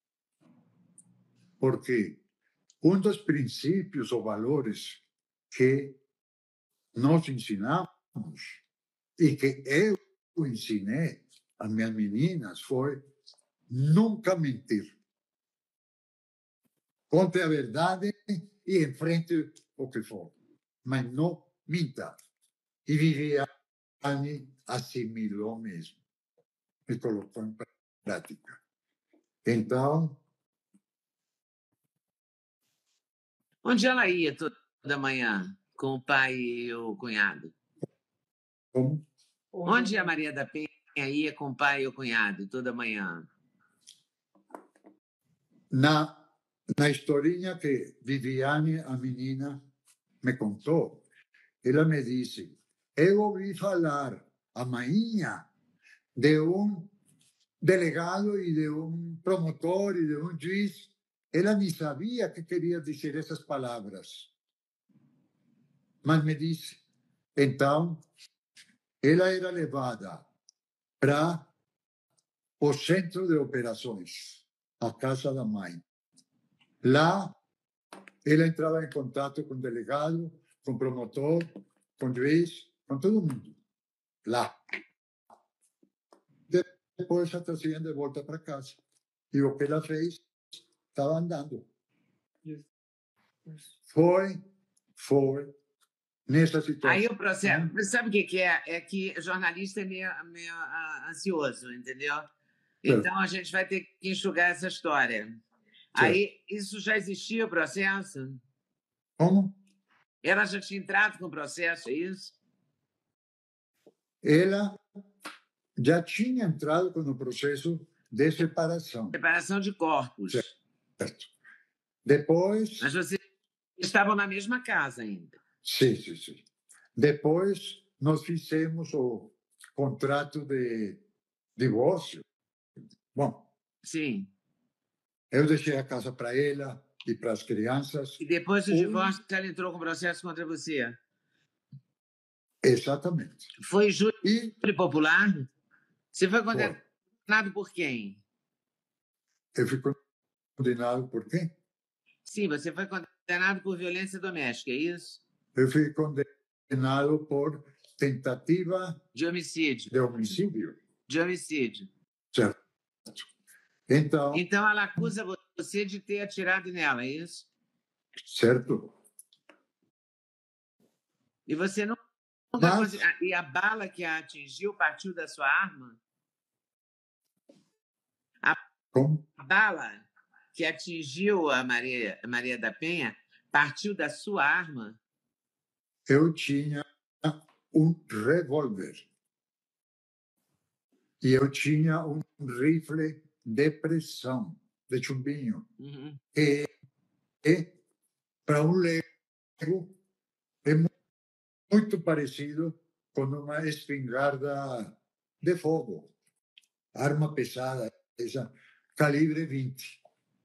Porque um dos princípios ou valores que nós ensinamos e que eu ensinei às minhas meninas foi nunca mentir. Conte a verdade e enfrente o que for, mas não minta. E Viviane assimilou mesmo e colocou em prática. Então,
Onde ela ia toda manhã com o pai e o cunhado?
como
Onde a Maria da Penha ia com o pai e o cunhado toda manhã?
na historinha que Viviane, a menina, me contou, ela me disse: eu ouvi falar a mainha de um delegado e de um promotor e de um juiz. Ela nem sabia que queria dizer essas palavras, mas me disse. Então, ela era levada para o centro de operações, a casa da mãe. Lá, ela entrava em contato com o delegado, com o promotor, com o juiz, com todo mundo. Lá. Depois a traziam de volta para casa. E o que ela fez estava andando. Foi nessa situação.
Aí o processo. Sabe o que é? É que jornalista é meio ansioso, entendeu? Então a gente vai ter que enxugar essa história.
Certo.
Aí, isso já existia o processo?
Como?
Ela já tinha entrado com o processo, é isso?
Ela já tinha entrado com o processo de separação.
Separação de corpos.
Certo. Depois...
Mas vocês estavam na mesma casa ainda.
Sim. Depois, nós fizemos o contrato de divórcio. Bom,
Sim.
eu deixei a casa para ela e para as crianças.
E depois do divórcio, ela entrou com processo contra você?
Exatamente.
Foi júri
E
popular? Você foi condenado por quem?
eu fui condenado por quem?
Sim, você foi condenado por violência doméstica, é isso?
Eu fui condenado por tentativa
De homicídio.
de homicídio.
De homicídio.
Certo. Então,
ela acusa você de ter atirado nela, é isso?
certo.
E você nunca
Mas-
E a bala que a atingiu partiu da sua arma?
Como?
A bala que atingiu a Maria da Penha partiu da sua arma?
Eu tinha um revólver. E eu tinha um rifle de pressão, de chumbinho.
Uhum.
E para um Lego é muito parecido com uma espingarda de fogo. Arma pesada, essa, calibre 20.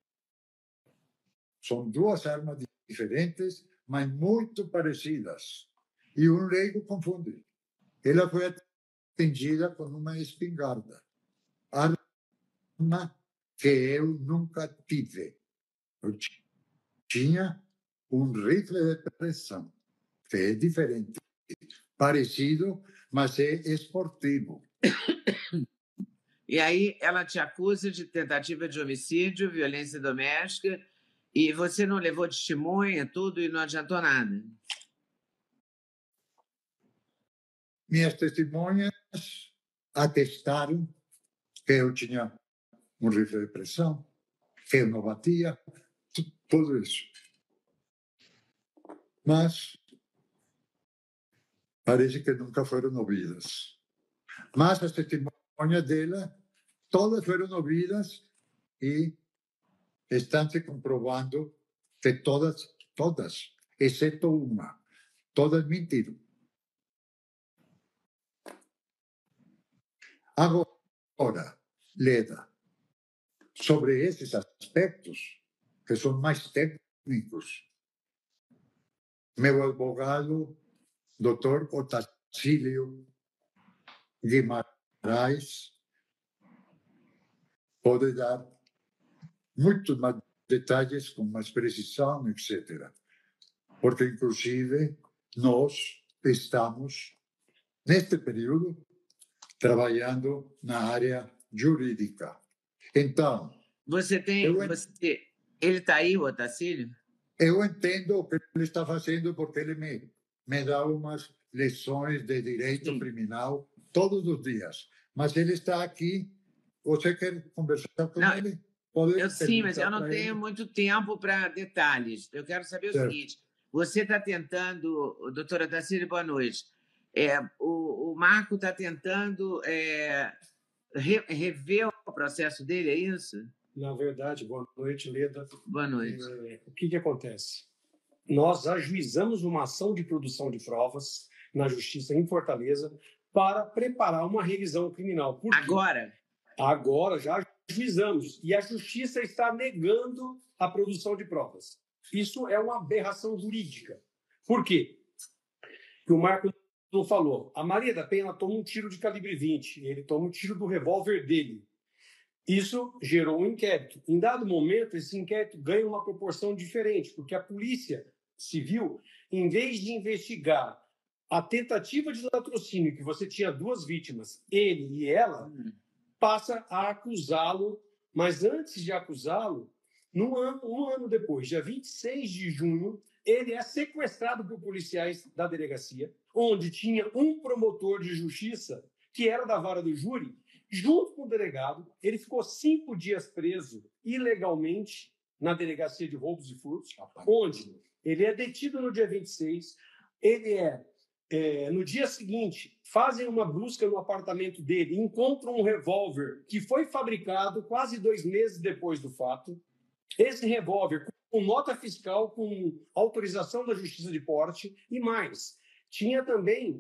São duas armas diferentes, mas muito parecidas. E um Lego confunde. Ela foi atendida com uma espingarda. Arma que eu nunca tive. Eu tinha um rifle de pressão, que é diferente. Parecido, mas é esportivo.
E aí ela te acusa de tentativa de homicídio, violência doméstica, e você não levou testemunha, tudo, e não adiantou nada.
Minhas testemunhas atestaram que eu tinha um rifle de pressão, que eu não batia, tudo isso. Mas parece que nunca foram ouvidas. Mas as testemunhas dela, todas foram ouvidas e estão se comprovando que todas, exceto uma, todas mentiram. Agora, Leda, sobre esses aspectos, que são mais técnicos, meu advogado, Dr. Otacílio Guimarães, pode dar muitos mais detalhes com mais precisão, etc. Porque, inclusive, nós estamos, neste período, trabalhando na área jurídica. Então,
ele está aí, o Otacílio?
eu entendo o que ele está fazendo porque ele me dá umas lições de direito criminal todos os dias. Mas ele está aqui. Você quer conversar com ele?
Sim, mas eu não tenho muito tempo para detalhes. Eu quero saber o seguinte. Você está tentando, doutora Otacílio, boa noite. O Marco está tentando rever o processo dele, é isso?
Na verdade, boa noite, Leda.
Boa noite.
O que acontece? Nós ajuizamos uma ação de produção de provas na Justiça em Fortaleza para preparar uma revisão criminal. Por quê?
Agora?
Agora já ajuizamos. E a Justiça está negando a produção de provas. Isso é uma aberração jurídica. Por quê? Porque o Marco não falou. A Maria da Penha toma um tiro de calibre 20. Ele toma um tiro do revólver dele. Isso gerou um inquérito. Em dado momento, esse inquérito ganha uma proporção diferente, porque a Polícia Civil, em vez de investigar a tentativa de latrocínio, que você tinha duas vítimas, ele e ela, passa a acusá-lo, mas antes de acusá-lo, um ano depois, dia 26 de junho, ele é sequestrado por policiais da delegacia, onde tinha um promotor de justiça que era da vara do júri, junto com o delegado. Ele ficou 5 dias preso ilegalmente na delegacia de roubos e furtos, onde ele é detido no dia 26, no dia seguinte, fazem uma busca no apartamento dele, encontram um revólver que foi fabricado quase 2 meses depois do fato. Esse revólver com nota fiscal, com autorização da Justiça de Porte e mais. Tinha também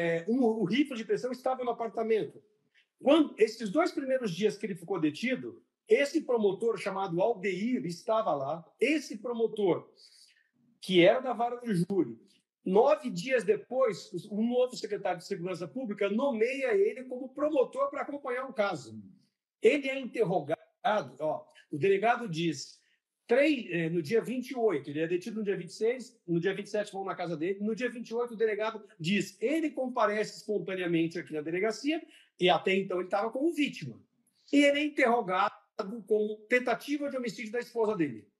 o rifle de pressão estava no apartamento. Esses 2 primeiros dias que ele ficou detido, esse promotor chamado Aldeir estava lá. Esse promotor, que era da vara do júri, 9 dias depois, o novo secretário de Segurança Pública nomeia ele como promotor para acompanhar o caso. Ele é interrogado, o delegado diz, no dia 28, ele é detido no dia 26, no dia 27 vão na casa dele, no dia 28 o delegado diz, ele comparece espontaneamente aqui na delegacia, e até então ele estava como vítima. E ele é interrogado como tentativa de homicídio da esposa dele.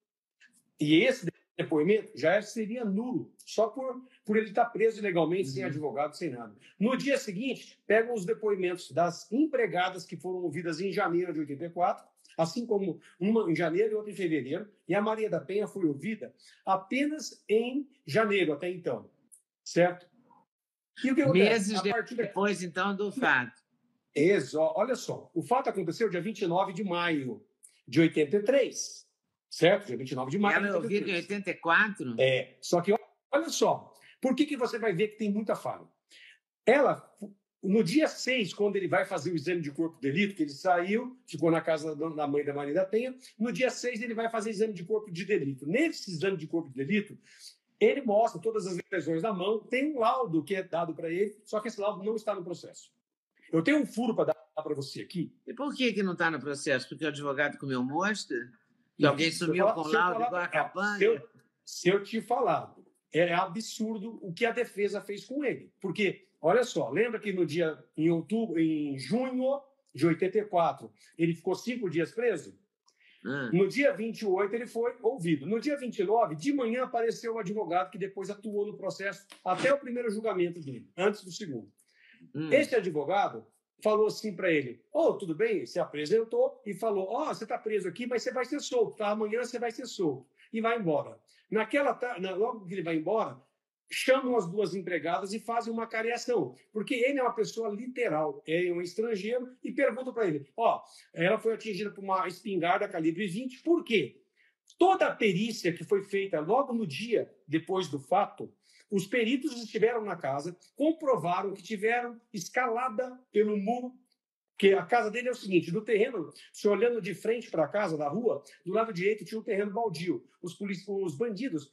E esse depoimento já seria nulo, só por ele estar preso ilegalmente, sem advogado, sem nada. No dia seguinte, pegam os depoimentos das empregadas que foram ouvidas em janeiro de 84, assim como uma em janeiro e outra em fevereiro, e a Maria da Penha foi ouvida apenas em janeiro, até então, certo?
E o que meses depois, então, do fato.
Olha só, o fato aconteceu dia 29 de maio de 83, certo? Dia 29 de maio.
Ela é ouvida em 84?
Só que olha só, por que você vai ver que tem muita falha? Ela, no dia 6, quando ele vai fazer o exame de corpo de delito, que ele saiu, ficou na casa da mãe da Maria da Penha, no dia 6 ele vai fazer exame de corpo de delito. Nesse exame de corpo de delito, ele mostra todas as lesões na mão, tem um laudo que é dado para ele, só que esse laudo não está no processo. Eu tenho um furo para dar para você aqui.
E por que não está no processo? Porque o advogado comeu mostra? Que alguém sumiu com o laudo igual a campanha?
Se eu te falar, é absurdo o que a defesa fez com ele. Porque, olha só, lembra que em junho de 84, ele ficou 5 dias preso? No dia 28, ele foi ouvido. No dia 29, de manhã, apareceu um advogado que depois atuou no processo até o primeiro julgamento dele, antes do segundo. Esse advogado falou assim para ele, tudo bem? Se apresentou e falou, você está preso aqui, mas você vai ser solto, tá? Amanhã você vai ser solto. E vai embora. Logo que ele vai embora, chamam as 2 empregadas e fazem uma cariação, porque ele é uma pessoa literal, é um estrangeiro, e perguntam para ele, ela foi atingida por uma espingarda calibre 20, por quê? Toda a perícia que foi feita logo no dia depois do fato, os peritos estiveram na casa, comprovaram que tiveram escalada pelo muro, que a casa dele é o seguinte, no terreno, se olhando de frente para a casa, da rua, do lado direito tinha um terreno baldio. Os bandidos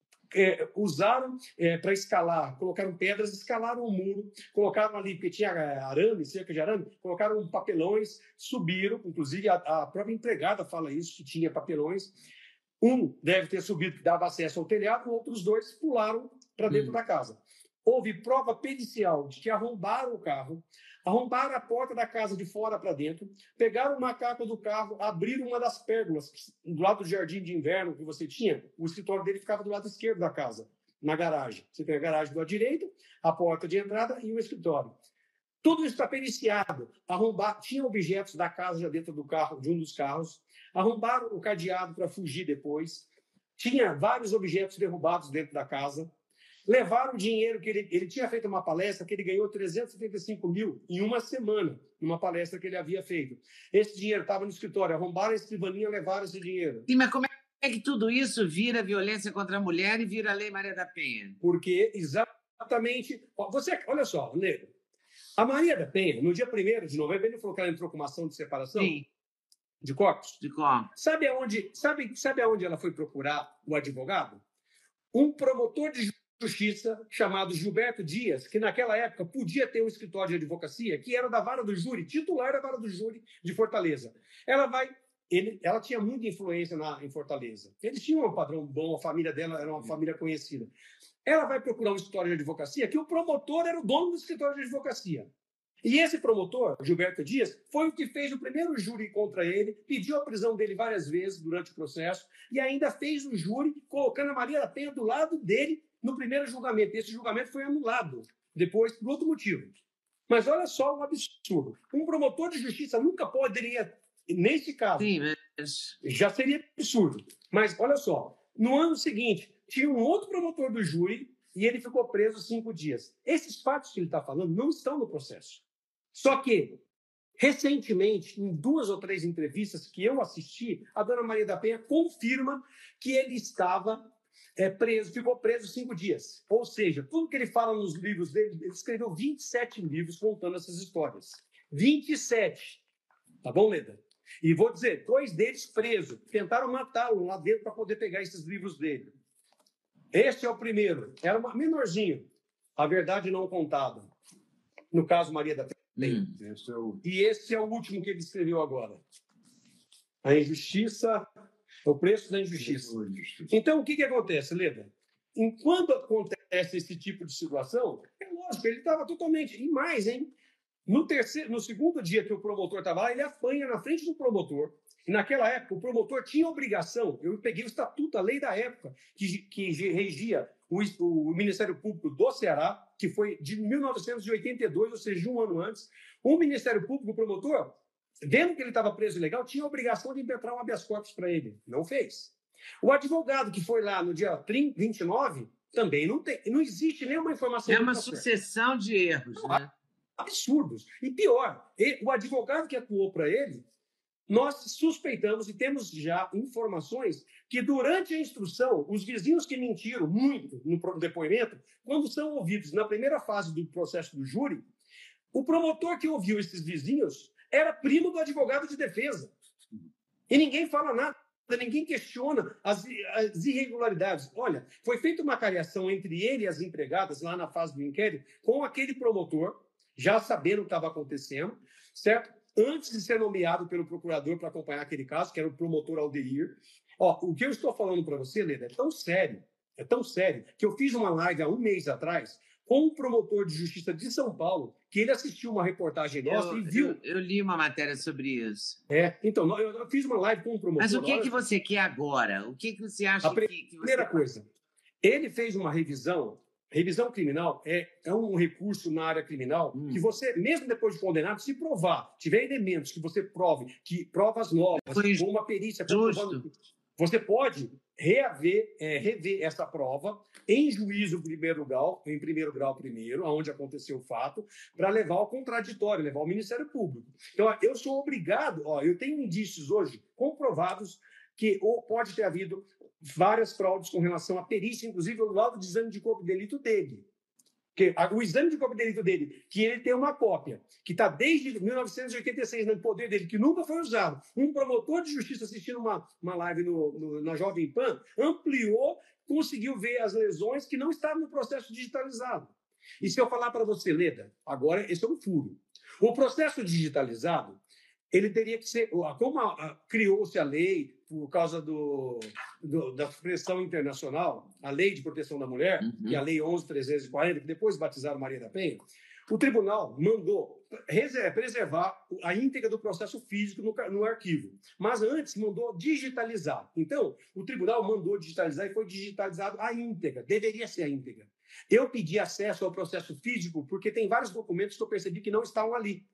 usaram para escalar, colocaram pedras, escalaram o muro, colocaram ali, porque tinha arame, cerca de arame, colocaram papelões, subiram, inclusive a própria empregada fala isso, que tinha papelões. Um deve ter subido, que dava acesso ao telhado, outros 2 pularam para dentro da casa. Houve prova pericial de que arrombaram o carro, arrombaram a porta da casa de fora para dentro, pegaram o macaco do carro, abriram uma das pérgolas do lado do jardim de inverno que você tinha. O escritório dele ficava do lado esquerdo da casa, na garagem. Você tem a garagem do lado direito, a porta de entrada e o escritório. Tudo isso está periciado. Tinha objetos da casa já dentro do carro, de um dos carros. Arrombaram o cadeado para fugir depois. Tinha vários objetos derrubados dentro da casa. Levaram o dinheiro que ele tinha feito uma palestra que ele ganhou 375 mil em uma semana, numa palestra que ele havia feito. Esse dinheiro estava no escritório, arrombaram a escrivaninha, levaram esse dinheiro.
Sim, mas como é que tudo isso vira violência contra a mulher e vira a Lei Maria da Penha?
Porque exatamente... Olha só, Nego, a Maria da Penha, no dia 1º de novembro, ele falou que ela entrou com uma ação de separação.
Sim.
De corpos?
De corpos.
Sabe aonde ela foi procurar o advogado? Um promotor de justiça chamado Gilberto Dias, que naquela época podia ter um escritório de advocacia, que era da vara do júri, titular da vara do júri de Fortaleza. Ela tinha muita influência em Fortaleza. Eles tinham um padrão bom, a família dela era uma família conhecida. Ela vai procurar um escritório de advocacia, que o promotor era o dono do escritório de advocacia. E esse promotor, Gilberto Dias, foi o que fez o primeiro júri contra ele, pediu a prisão dele várias vezes durante o processo e ainda fez o júri colocando a Maria da Penha do lado dele no primeiro julgamento. Esse julgamento foi anulado depois por outro motivo. Mas olha só um absurdo. Um promotor de justiça nunca poderia, nesse caso,
Sim, mas...
já seria absurdo. Mas olha só, no ano seguinte, tinha um outro promotor do júri e ele ficou preso 5 dias. Esses fatos que ele está falando não estão no processo. Só que, recentemente, em 2 ou 3 entrevistas que eu assisti, a dona Maria da Penha confirma que ele estava preso, ficou preso 5 dias. Ou seja, tudo que ele fala nos livros dele, ele escreveu 27 livros contando essas histórias. 27. Tá bom, Leda? E vou dizer, 2 deles presos. Tentaram matá-lo lá dentro para poder pegar esses livros dele. Este é o primeiro. Era menorzinho. A verdade não contada. No caso, Maria da Penha. E esse é o último que ele escreveu agora. A injustiça, o preço da injustiça. Então, o que acontece, Leda? Enquanto acontece esse tipo de situação, é lógico, ele estava totalmente... E mais, hein? No segundo dia que o promotor estava lá, ele apanha na frente do promotor. E naquela época, o promotor tinha obrigação, eu peguei o estatuto, a lei da época, que regia o Ministério Público do Ceará, que foi de 1982, ou seja, um ano antes. O Ministério Público, o promotor, vendo que ele estava preso ilegal, tinha a obrigação de impetrar um habeas corpus para ele. Não fez. O advogado que foi lá no dia 29 também não tem. Não existe nenhuma informação.
É uma sucessão de erros, né?
Absurdos. E pior, o advogado que atuou para ele, nós suspeitamos e temos já informações que durante a instrução, os vizinhos que mentiram muito no depoimento, quando são ouvidos na primeira fase do processo do júri, o promotor que ouviu esses vizinhos era primo do advogado de defesa. E ninguém fala nada, ninguém questiona as irregularidades. Olha, foi feita uma cariação entre ele e as empregadas lá na fase do inquérito com aquele promotor, já sabendo o que estava acontecendo, certo? Antes de ser nomeado pelo procurador para acompanhar aquele caso, que era o promotor Aldeir. O que eu estou falando para você, Leda, é tão sério, que eu fiz uma live há 1 mês atrás com um promotor de justiça de São Paulo, que ele assistiu uma reportagem nossa e viu...
Eu li uma matéria sobre isso.
Então, eu fiz uma live com um promotor...
Mas o que você quer agora? O que você acha que você...
Primeira coisa, ele fez uma revisão. Revisão criminal é um recurso na área criminal que você, mesmo depois de condenado, se provar, tiver elementos que você prove, que provas novas, com uma perícia, você pode rever essa prova em juízo em primeiro grau primeiro, onde aconteceu o fato, para levar ao contraditório, levar ao Ministério Público. Então, eu sou obrigado, eu tenho indícios hoje comprovados que pode ter havido várias fraudes com relação à perícia, inclusive o laudo de exame de corpo de delito dele. O exame de corpo de delito dele, que ele tem uma cópia, que está desde 1986 no poder dele, que nunca foi usado. Um promotor de justiça assistindo uma live na Jovem Pan, ampliou, conseguiu ver as lesões que não estavam no processo digitalizado. E se eu falar para você, Leda, agora esse é um furo. O processo digitalizado, ele teria que ser... Como criou-se a lei por causa da pressão internacional, a Lei de Proteção da Mulher, que é a Lei 11.340, que depois batizaram Maria da Penha, o tribunal mandou preservar a íntegra do processo físico no arquivo, mas antes mandou digitalizar. Então, o tribunal mandou digitalizar e foi digitalizado a íntegra, deveria ser a íntegra. Eu pedi acesso ao processo físico porque tem vários documentos que eu percebi que não estavam ali.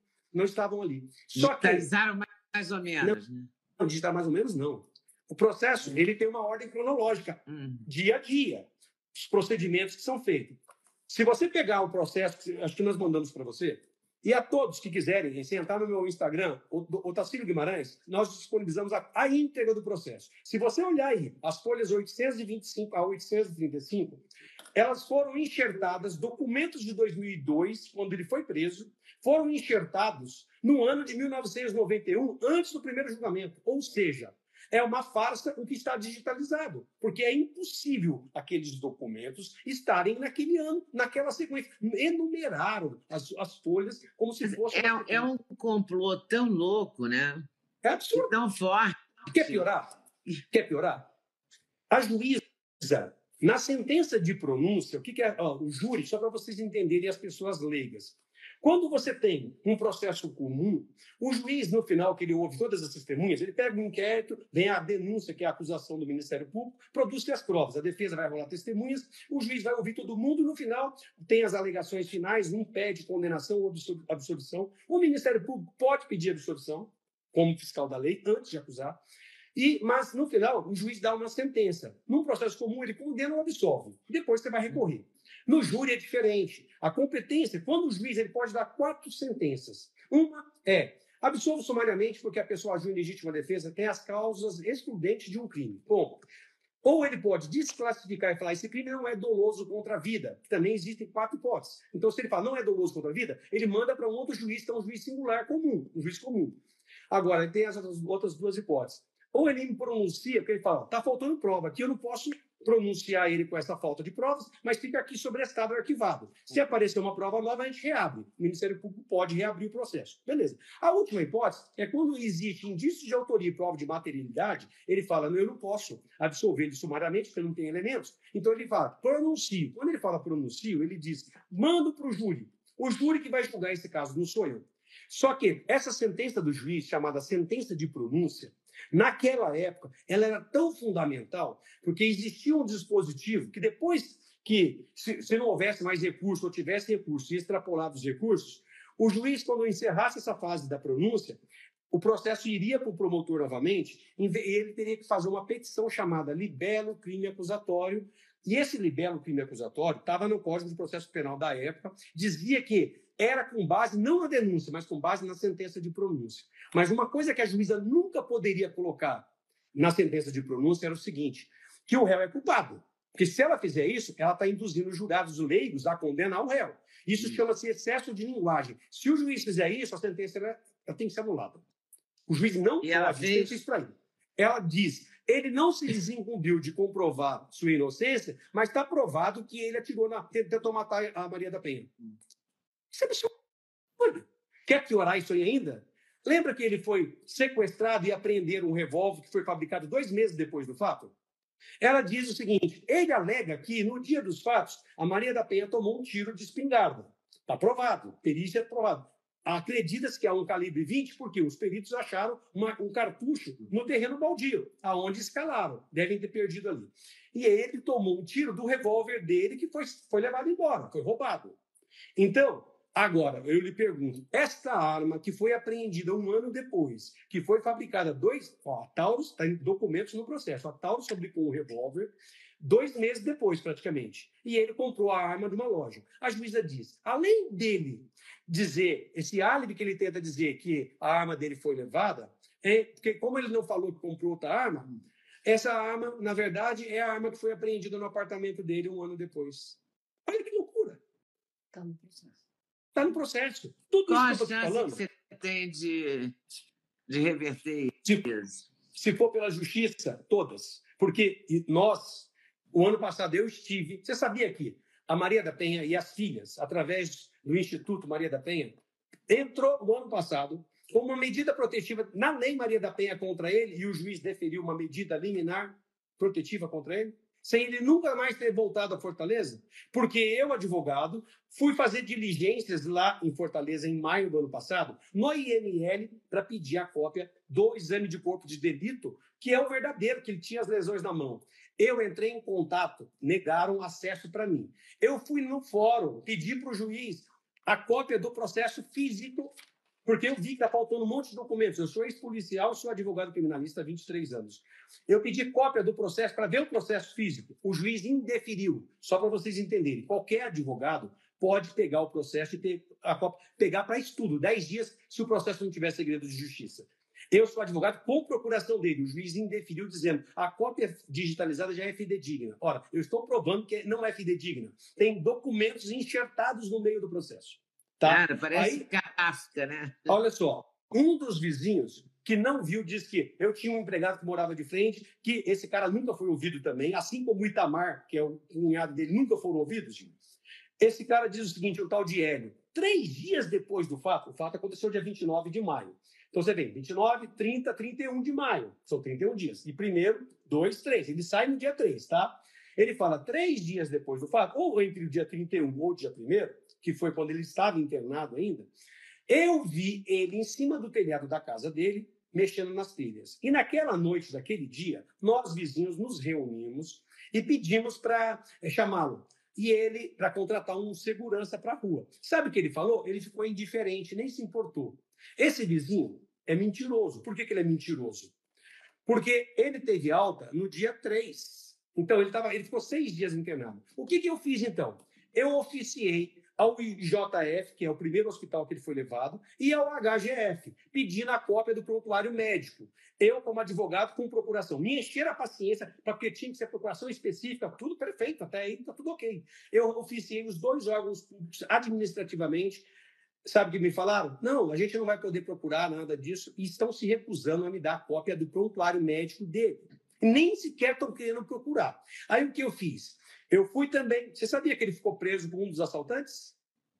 Digitalizaram mais ou menos, né?
Não, digitar mais ou menos, não. O processo, ele tem uma ordem cronológica, dia a dia, os procedimentos que são feitos. Se você pegar o processo, acho que nós mandamos para você, e a todos que quiserem, se entrar no meu Instagram, o Tacílio Guimarães, nós disponibilizamos a íntegra do processo. Se você olhar aí, as folhas 825 a 835, elas foram enxertadas, documentos de 2002, quando ele foi preso, foram enxertados no ano de 1991, antes do primeiro julgamento. Ou seja, é uma farsa o que está digitalizado, porque é impossível aqueles documentos estarem naquele ano, naquela sequência. Enumeraram as folhas como se fosse...
É um complô tão louco, né?
É absurdo.
Tão forte.
Quer piorar? A juíza, na sentença de pronúncia, o que é o júri, só para vocês entenderem as pessoas leigas. Quando você tem um processo comum, o juiz, no final, que ele ouve todas as testemunhas, ele pega um inquérito, vem a denúncia, que é a acusação do Ministério Público, produz as provas, a defesa vai rolar testemunhas, o juiz vai ouvir todo mundo, no final, tem as alegações finais, um pede condenação ou absolvição. O Ministério Público pode pedir absolvição, como fiscal da lei, antes de acusar, mas, no final, o juiz dá uma sentença. Num processo comum, ele condena ou absolve. Depois você vai recorrer. No júri é diferente. A competência, quando o juiz ele pode dar 4 sentenças. Uma é absolvo sumariamente porque a pessoa agiu em legítima defesa, tem as causas excludentes de um crime. Bom, ou ele pode desclassificar e falar esse crime não é doloso contra a vida. Também existem 4 hipóteses. Então, se ele fala não é doloso contra a vida, ele manda para um outro juiz, que é um juiz singular comum, um juiz comum. Agora, ele tem as outras 2 hipóteses. Ou ele me pronuncia, porque ele fala, está faltando prova aqui, eu não posso pronunciar ele com essa falta de provas, mas fica aqui sobrestado arquivado. Se aparecer uma prova nova, a gente reabre. O Ministério Público pode reabrir o processo. Beleza. A última hipótese é quando existe indício de autoria e prova de materialidade, ele fala, não, eu não posso absolver ele sumariamente, porque não tem elementos. Então ele fala, pronuncio. Quando ele fala pronuncio, ele diz, mando para o júri. O júri que vai julgar esse caso, não sou eu. Só que essa sentença do juiz, chamada sentença de pronúncia, naquela época, ela era tão fundamental, porque existia um dispositivo que depois que, se não houvesse mais recurso, ou tivesse recurso e extrapolado os recursos, o juiz, quando encerrasse essa fase da pronúncia, o processo iria para o promotor novamente, e ele teria que fazer uma petição chamada libelo crime acusatório, e esse libelo crime acusatório estava no Código de Processo Penal da época, dizia que era com base, não na denúncia, mas com base na sentença de pronúncia. Mas uma coisa que a juíza nunca poderia colocar na sentença de pronúncia era o seguinte, que o réu é culpado. Porque se ela fizer isso, ela está induzindo os jurados leigos a condenar o réu. Isso chama-se excesso de linguagem. Se o juiz fizer isso, a sentença ela tem que ser anulada. O juiz não pode ser extraído. Ela diz, ele não se desincumbiu de comprovar sua inocência, mas está provado que ele tentou matar a Maria da Penha. Isso é absurdo. Quer piorar isso aí ainda? Lembra que ele foi sequestrado e apreenderam um revólver que foi fabricado 2 meses depois do fato? Ela diz o seguinte, ele alega que no dia dos fatos, a Maria da Penha tomou um tiro de espingarda. Está provado, perícia é provado. Acredita-se que é um calibre 20, porque os peritos acharam um cartucho no terreno baldio, aonde escalaram. Devem ter perdido ali. E ele tomou um tiro do revólver dele que foi levado embora, foi roubado. Então, agora, eu lhe pergunto, esta arma que foi apreendida 1 ano depois, que foi fabricada a Taurus, está em documentos no processo, a Taurus fabricou um revólver 2 meses depois, praticamente, e ele comprou a arma de uma loja. A juíza diz, além dele dizer, esse álibi que ele tenta dizer que a arma dele foi levada, porque como ele não falou que comprou outra arma, essa arma, na verdade, é a arma que foi apreendida no apartamento dele 1 ano depois. Olha que loucura.
Está no processo.
Está no processo. Tudo
Qual
isso
a
que eu estou
chance
falando.
que você tem de reverter isso?
Se for pela justiça, todas. Porque nós, o ano passado, eu estive... Você sabia que a Maria da Penha e as filhas, através do Instituto Maria da Penha, entrou no ano passado com uma medida protetiva na Lei Maria da Penha contra ele e o juiz deferiu uma medida liminar protetiva contra ele? Sem ele nunca mais ter voltado a Fortaleza? Porque eu, advogado, fui fazer diligências lá em Fortaleza em maio do ano passado, no IML, para pedir a cópia do exame de corpo de delito, que é o verdadeiro, que ele tinha as lesões na mão. Eu entrei em contato, negaram acesso para mim. Eu fui no fórum, pedi para o juiz a cópia do processo físico, porque eu vi que está faltando um monte de documentos. Eu sou ex-policial, sou advogado criminalista há 23 anos. Eu pedi cópia do processo para ver o processo físico. O juiz indeferiu, só para vocês entenderem. Qualquer advogado pode pegar o processo e ter a cópia, pegar para estudo, 10 dias, se o processo não tiver segredo de justiça. Eu sou advogado com procuração dele. O juiz indeferiu dizendo a cópia digitalizada já é fidedigna. Ora, eu estou provando que não é fidedigna. Tem documentos enxertados no meio do processo. Tá?
Cara, parece Kafka, né?
Olha só, um dos vizinhos que não viu diz que eu tinha um empregado que morava de frente, que esse cara nunca foi ouvido também, assim como o Itamar, que é o cunhado dele, nunca foram ouvidos. Esse cara diz o seguinte, o tal de Hélio, 3 dias depois do fato, o fato aconteceu dia 29 de maio. Então você vê, 29, 30, 31 de maio, são 31 dias. E 1º, 2, 3, ele sai no dia 3, tá? Ele fala 3 dias depois do fato, ou entre o dia 31 ou o dia 1º, que foi quando ele estava internado ainda, eu vi ele em cima do telhado da casa dele, mexendo nas telhas. E naquela noite daquele dia, nós vizinhos nos reunimos e pedimos para chamá-lo. E ele, para contratar um segurança para a rua. Sabe o que ele falou? Ele ficou indiferente, nem se importou. Esse vizinho é mentiroso. Por que ele é mentiroso? Porque ele teve alta no dia 3. Então, ele ficou 6 dias internado. O que eu fiz, então? Eu oficiei ao IJF, que é o primeiro hospital que ele foi levado, e ao HGF, pedindo a cópia do prontuário médico. Eu, como advogado, com procuração. Me encheram a paciência, porque tinha que ser procuração específica, tudo perfeito, até aí está tudo ok. Eu oficiei os 2 órgãos públicos administrativamente. Sabe o que me falaram? Não, a gente não vai poder procurar nada disso, e estão se recusando a me dar a cópia do prontuário médico dele. Nem sequer estão querendo procurar. Aí o que eu fiz? Eu fui também. Você sabia que ele ficou preso por um dos assaltantes?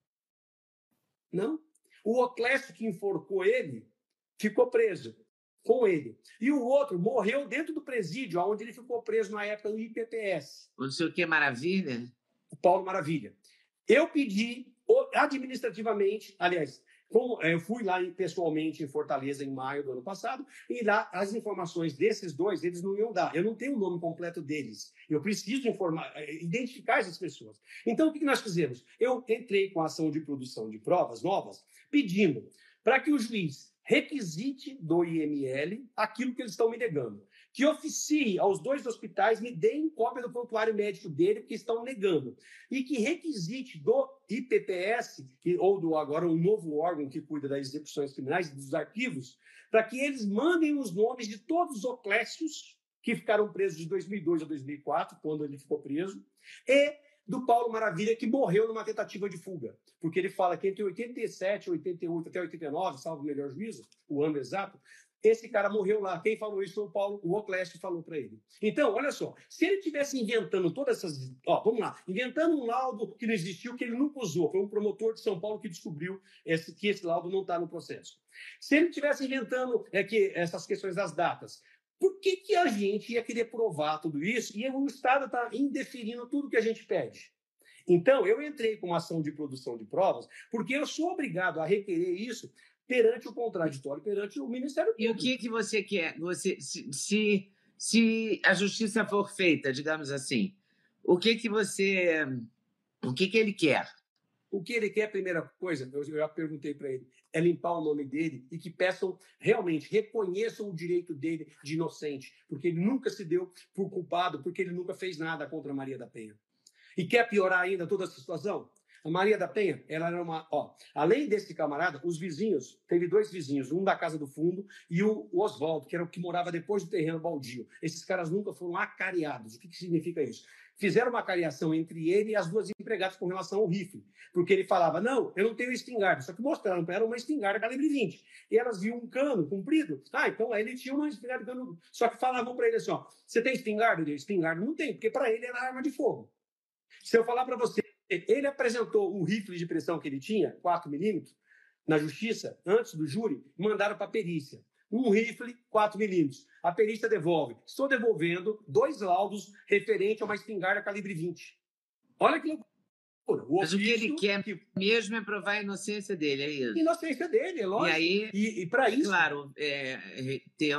Não. O Oclésio que enforcou ele ficou preso com ele. E o outro morreu dentro do presídio, onde ele ficou preso na época do IPPS.
O não sei o que, Maravilha?
O Paulo Maravilha. Eu pedi administrativamente, aliás, eu fui lá pessoalmente em Fortaleza em maio do ano passado, e lá as informações desses 2, eles não iam dar. Eu não tenho o nome completo deles. Eu preciso identificar essas pessoas. Então, o que nós fizemos? Eu entrei com a ação de produção de provas novas, pedindo para que o juiz requisite do IML aquilo que eles estão me negando. Que oficie aos 2 hospitais, me deem cópia do prontuário médico dele, que estão negando. E que requisite do IPPS, ou agora um novo órgão que cuida das execuções criminais, dos arquivos, para que eles mandem os nomes de todos os oclécios que ficaram presos de 2002 a 2004, quando ele ficou preso, e do Paulo Maravilha, que morreu numa tentativa de fuga. Porque ele fala que entre 87, 88 até 89, salvo o melhor juízo, o ano exato, esse cara morreu lá. Quem falou isso foi o Paulo, o Oclésio falou para ele. Então, olha só, se ele tivesse inventando todas essas... vamos lá, inventando um laudo que não existiu, que ele nunca usou, foi um promotor de São Paulo que descobriu que esse laudo não está no processo. Se ele tivesse inventando essas questões das datas, por que a gente ia querer provar tudo isso e o Estado está indeferindo tudo que a gente pede? Então, eu entrei com uma ação de produção de provas, porque eu sou obrigado a requerer isso perante o contraditório, perante o Ministério Público.
E o que você quer? Se a justiça for feita, digamos assim, o que ele quer?
O que ele quer, a primeira coisa, eu já perguntei para ele, é limpar o nome dele e que peçam, realmente, reconheçam o direito dele de inocente, porque ele nunca se deu por culpado, porque ele nunca fez nada contra a Maria da Penha. E quer piorar ainda toda essa situação? A Maria da Penha, ela era uma... além desse camarada, os vizinhos, teve 2 vizinhos, um da casa do fundo e o Oswaldo, que era o que morava depois do terreno baldio. Esses caras nunca foram acariados. O que significa isso? Fizeram uma cariação entre ele e as 2 empregadas com relação ao rifle. Porque ele falava, não, eu não tenho espingarda. Só que mostraram para ela uma espingarda calibre 20. E elas viam um cano comprido. Então ele tinha uma espingarda cano. Só que falavam para ele assim, você tem espingarda? Ele, espingarda não tem, porque para ele era arma de fogo. Se eu falar para você, ele apresentou um rifle de pressão que ele tinha, 4mm, na justiça, antes do júri, mandaram para a perícia. Um rifle, 4mm. A perícia devolve. Estou devolvendo 2 laudos referentes a uma espingarda calibre 20. Olha que loucura.
Mas o que ele quer mesmo é provar a inocência dele, é isso?
Inocência dele, é lógico.
E aí,
e para isso...
Claro, ter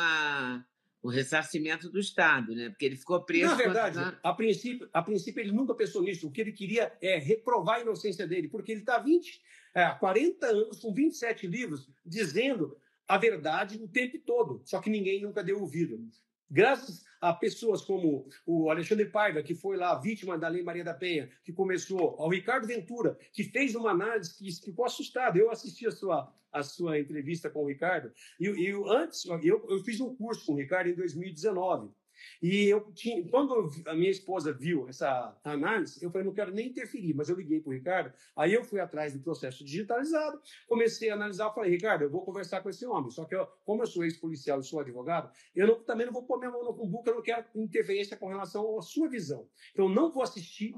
o ressarcimento do Estado, né? Porque ele ficou preso...
Na verdade, a princípio ele nunca pensou nisso. O que ele queria é reprovar a inocência dele, porque ele está há 40 anos, com 27 livros, dizendo a verdade o tempo todo, só que ninguém nunca deu ouvido. Graças a pessoas como o Alexandre Paiva, que foi lá vítima da Lei Maria da Penha, que começou, ao Ricardo Ventura, que fez uma análise que ficou assustado. Eu assisti a sua entrevista com o Ricardo, antes eu fiz um curso com o Ricardo em 2019. E quando a minha esposa viu essa análise, eu falei, não quero nem interferir, mas eu liguei para o Ricardo, aí eu fui atrás do processo digitalizado, comecei a analisar, falei, Ricardo, eu vou conversar com esse homem, só que como eu sou ex-policial e sou advogado, também não vou pôr minha mão no cumbuco, eu não quero interferência com relação à sua visão. Então, não assisti,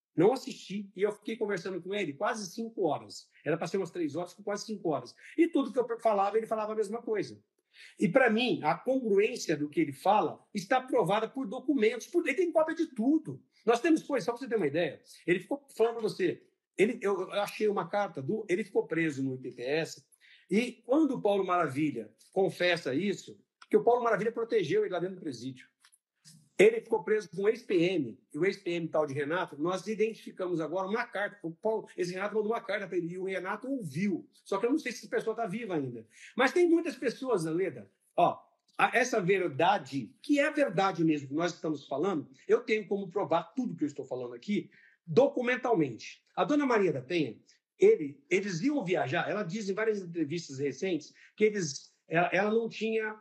e eu fiquei conversando com ele quase 5 horas. Era para ser umas 3 horas, ficou quase 5 horas. E tudo que eu falava, ele falava a mesma coisa. E, para mim, a congruência do que ele fala está provada por documentos. Ele tem cópia de tudo. Nós temos coisas, só para você ter uma ideia. Ele ficou falando para você, Eu achei uma carta, ele ficou preso no IPPS, e quando o Paulo Maravilha confessa isso, que o Paulo Maravilha protegeu ele lá dentro do presídio. Ele ficou preso com o ex-PM, e o ex-PM tal de Renato, nós identificamos agora uma carta, esse Renato mandou uma carta para ele, e o Renato ouviu, só que eu não sei se essa pessoa está viva ainda. Mas tem muitas pessoas, Leda, essa verdade, que é a verdade mesmo que nós estamos falando, eu tenho como provar tudo que eu estou falando aqui, documentalmente. A dona Maria da Penha, eles iam viajar, ela diz em várias entrevistas recentes que ela não tinha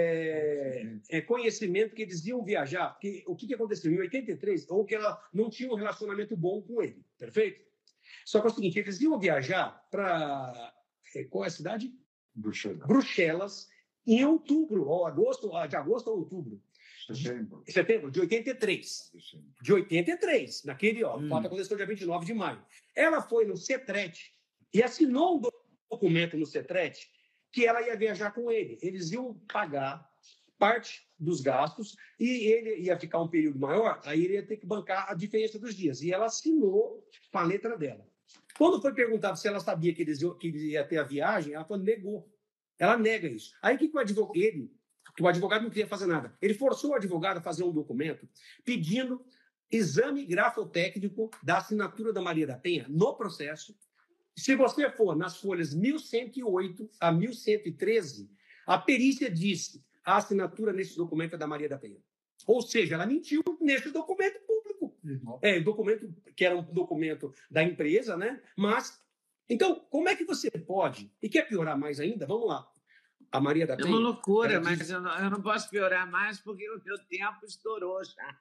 conhecimento que eles iam viajar, porque o que aconteceu? Em 83, ou que ela não tinha um relacionamento bom com ele, perfeito? Só que é o seguinte, eles iam viajar para... qual é a cidade? Bruxelas, em outubro, de agosto a outubro. Setembro de 83. De 83, naquele, o fato aconteceu dia 29 de maio. Ela foi no CETRET e assinou um documento no CETRET que ela ia viajar com ele. Eles iam pagar parte dos gastos e ele ia ficar um período maior, aí ele ia ter que bancar a diferença dos dias. E ela assinou com a letra dela. Quando foi perguntado se ela sabia que ele ia ter a viagem, ela falou, negou. Ela nega isso. Aí o que o advogado não queria fazer nada. Ele forçou o advogado a fazer um documento pedindo exame grafotécnico da assinatura da Maria da Penha no processo. Se você for nas folhas 1108 a 1113, a perícia diz a assinatura nesse documento é da Maria da Penha. Ou seja, ela mentiu nesse documento público. Documento que era um documento da empresa, né? Mas, então, como é que você pode? E quer piorar mais ainda? Vamos lá. A Maria da Penha...
É uma loucura, mas eu não posso piorar mais porque o meu tempo estourou já.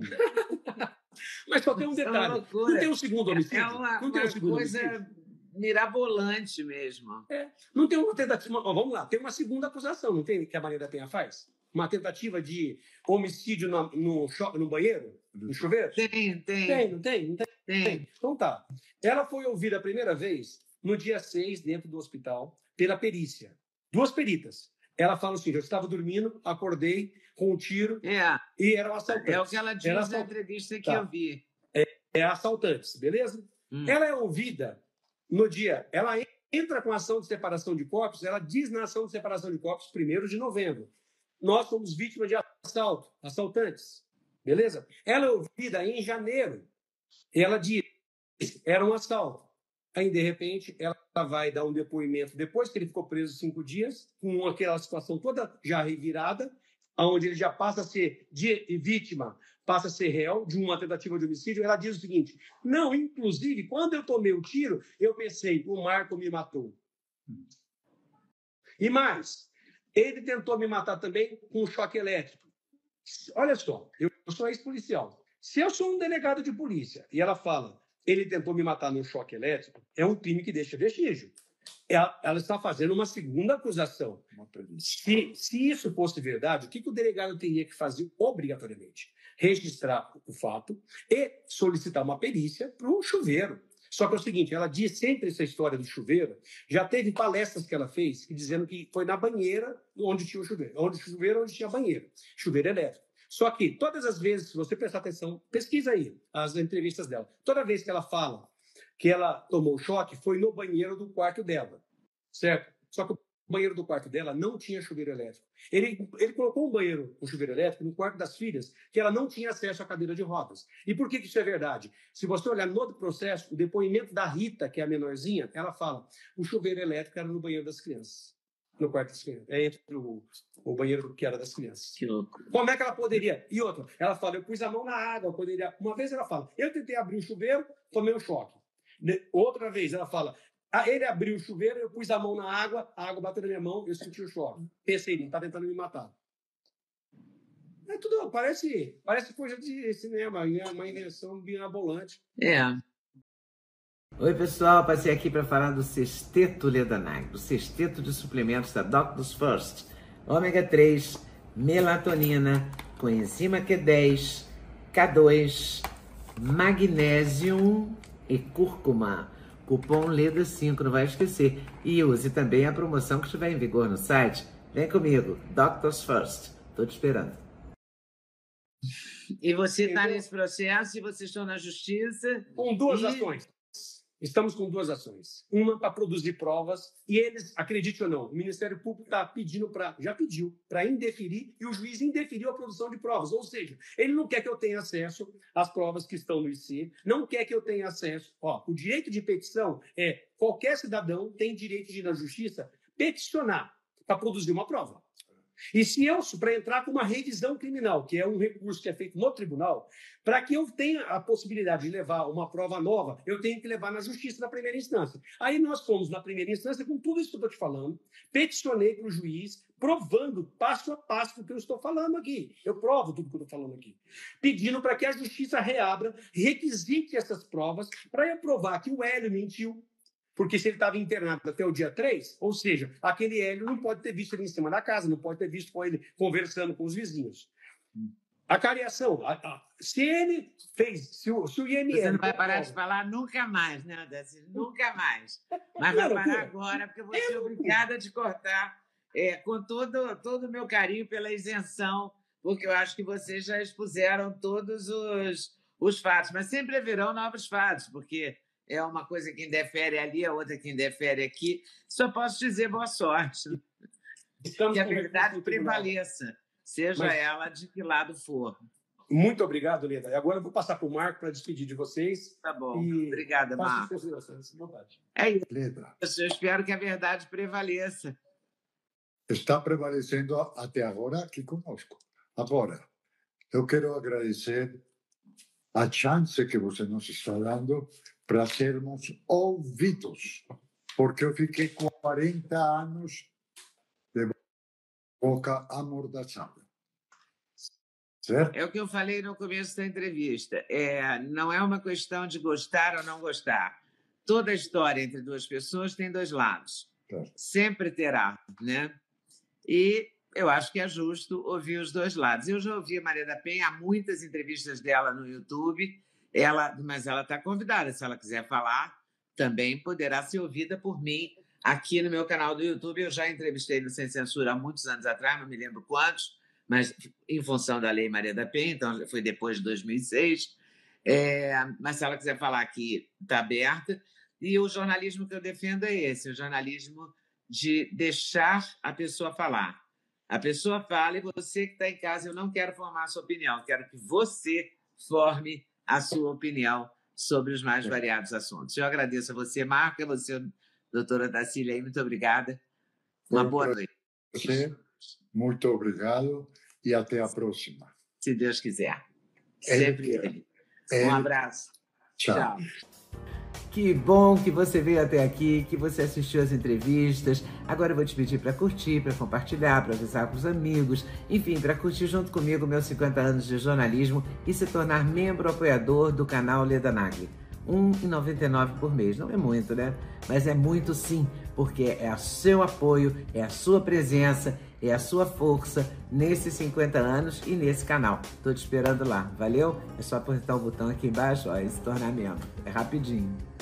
Mas só tem um detalhe. Não tem um segundo homicídio?
Não tem um segundo coisa mirabolante mesmo.
Não tem uma tentativa... Vamos lá. Tem uma segunda acusação, não tem, que a Maria da Penha faz? Uma tentativa de homicídio no banheiro? No chuveiro?
Tem.
Não tem? Então tá. Ela foi ouvida a primeira vez no dia 6, dentro do hospital, pela perícia. 2 peritas. Ela fala assim, eu estava dormindo, acordei com um tiro e eram assaltantes.
É o que ela diz na entrevista que eu vi.
É assaltantes, beleza? Ela é ouvida no dia... Ela entra com a ação de separação de corpos, ela diz na ação de separação de corpos 1º de novembro. Nós somos vítimas de assaltantes, beleza? Ela é ouvida em janeiro. Ela diz, era um assalto. Aí, de repente, ela vai dar um depoimento, depois que ele ficou preso 5 dias, com aquela situação toda já revirada, onde ele já passa a ser vítima, passa a ser réu de uma tentativa de homicídio. Ela diz o seguinte, não, inclusive, quando eu tomei o tiro, eu pensei, o Marco me matou. E mais, ele tentou me matar também com um choque elétrico. Olha só, eu sou ex-policial. Se eu sou um delegado de polícia e ela fala, ele tentou me matar num choque elétrico, é um crime que deixa vestígio. Ela está fazendo uma segunda acusação. Se isso fosse verdade, o que o delegado teria que fazer obrigatoriamente? Registrar o fato e solicitar uma perícia para o chuveiro. Só que é o seguinte, ela diz sempre essa história do chuveiro, já teve palestras que ela fez dizendo que foi na banheira onde tinha o chuveiro, onde tinha banheiro, chuveiro elétrico. Só que todas as vezes, se você prestar atenção, pesquisa aí as entrevistas dela, toda vez que ela fala que ela tomou choque, foi no banheiro do quarto dela, certo? Só que o banheiro do quarto dela não tinha chuveiro elétrico. Ele colocou um chuveiro elétrico no quarto das filhas, que ela não tinha acesso à cadeira de rodas. E por que isso é verdade? Se você olhar no processo, o depoimento da Rita, que é a menorzinha, ela fala, o chuveiro elétrico era no banheiro das crianças. No quarto das crianças. É entre o banheiro que era das crianças.
Que louco.
Como é que ela poderia? E outra, ela fala, eu pus a mão na água, Uma vez ela fala, eu tentei abrir o chuveiro, tomei um choque. Outra vez ela fala, ele abriu o chuveiro, eu pus a mão na água, a água bateu na minha mão, eu senti o choque. Pensei, ele está tentando me matar. É tudo, parece coisa de cinema, uma invenção mirabolante.
Oi, pessoal, passei aqui para falar do Sexteto Leda Nagli, do Sexteto de suplementos da Doctors First. Ômega 3, melatonina, coenzima Q10, K2, magnésio e cúrcuma. Cupom LEDA5, não vai esquecer. E use também a promoção que estiver em vigor no site. Vem comigo, Doctors First. Estou te esperando.
E você está nesse processo e vocês estão na justiça.
Com 2 ações. estamos com duas ações. Uma para produzir provas, e eles, acredite ou não, o Ministério Público está pedindo já pediu para indeferir, e o juiz indeferiu a produção de provas. Ou seja, ele não quer que eu tenha acesso às provas que estão no IC, não quer que eu tenha acesso. O direito de petição é qualquer cidadão tem direito de ir na justiça peticionar para produzir uma prova. E se eu, para entrar com uma revisão criminal, que é um recurso que é feito no tribunal, para que eu tenha a possibilidade de levar uma prova nova, eu tenho que levar na justiça na primeira instância. Aí nós fomos na primeira instância com tudo isso que eu estou te falando, peticionei para o juiz, provando passo a passo o que eu estou falando aqui. Eu provo tudo que eu estou falando aqui. Pedindo para que a justiça reabra, requisite essas provas, para eu provar que o Hélio mentiu. Porque se ele estava internado até o dia 3, ou seja, aquele Hélio não pode ter visto ele em cima da casa, não pode ter visto com ele conversando com os vizinhos. A cariação, se ele fez, se o IML...
Você não vai parar de falar nunca mais, né, Odacílio? Nunca mais. Mas vai parar agora, porque eu vou ser obrigada a te cortar com todo o meu carinho pela isenção, porque eu acho que vocês já expuseram todos os fatos, mas sempre haverão novos fatos, porque... é uma coisa que indefere ali, a outra que indefere aqui. Só posso dizer boa sorte. Que a verdade prevaleça, seja ela de que lado for.
Muito obrigado, Leda. E agora eu vou passar para o Marco para despedir de vocês.
Tá bom. Obrigada, Marco. É isso.
Leda,
Eu espero que a verdade prevaleça.
está prevalecendo até agora aqui conosco. Agora, eu quero agradecer a chance que você nos está dando para sermos ouvidos, porque eu fiquei 40 anos de boca amordaçada. Certo?
É o que eu falei no começo da entrevista. Não é uma questão de gostar ou não gostar. Toda história entre duas pessoas tem dois lados.
Certo.
Sempre terá, né? E eu acho que é justo ouvir os dois lados. Eu já ouvi a Maria da Penha, há muitas entrevistas dela no YouTube, mas ela está convidada. Se ela quiser falar, também poderá ser ouvida por mim aqui no meu canal do YouTube. Eu já entrevistei no Sem Censura há muitos anos atrás, não me lembro quantos, mas em função da Lei Maria da Penha, então foi depois de 2006. Mas se ela quiser falar aqui, está aberta. E o jornalismo que eu defendo é esse, o jornalismo de deixar a pessoa falar. A pessoa fala e você que está em casa, eu não quero formar a sua opinião, quero que você forme a sua opinião sobre os mais variados assuntos. Eu agradeço a você, Marco, a você, doutora Odacília, aí, muito obrigada. Uma boa noite.
Muito obrigado e até a próxima.
Se Deus quiser. Sempre ele. Um abraço.
Tchau.
Que bom que você veio até aqui, que você assistiu as entrevistas. Agora eu vou te pedir para curtir, para compartilhar, para avisar para os amigos, enfim, para curtir junto comigo meus 50 anos de jornalismo e se tornar membro apoiador do canal Leda Nagli. R$ 1,99 por mês. Não é muito, né? Mas é muito sim, porque é o seu apoio, é a sua presença, é a sua força nesses 50 anos e nesse canal. Tô te esperando lá, valeu? É só apertar o botão aqui embaixo, ó, e se tornar membro. É rapidinho.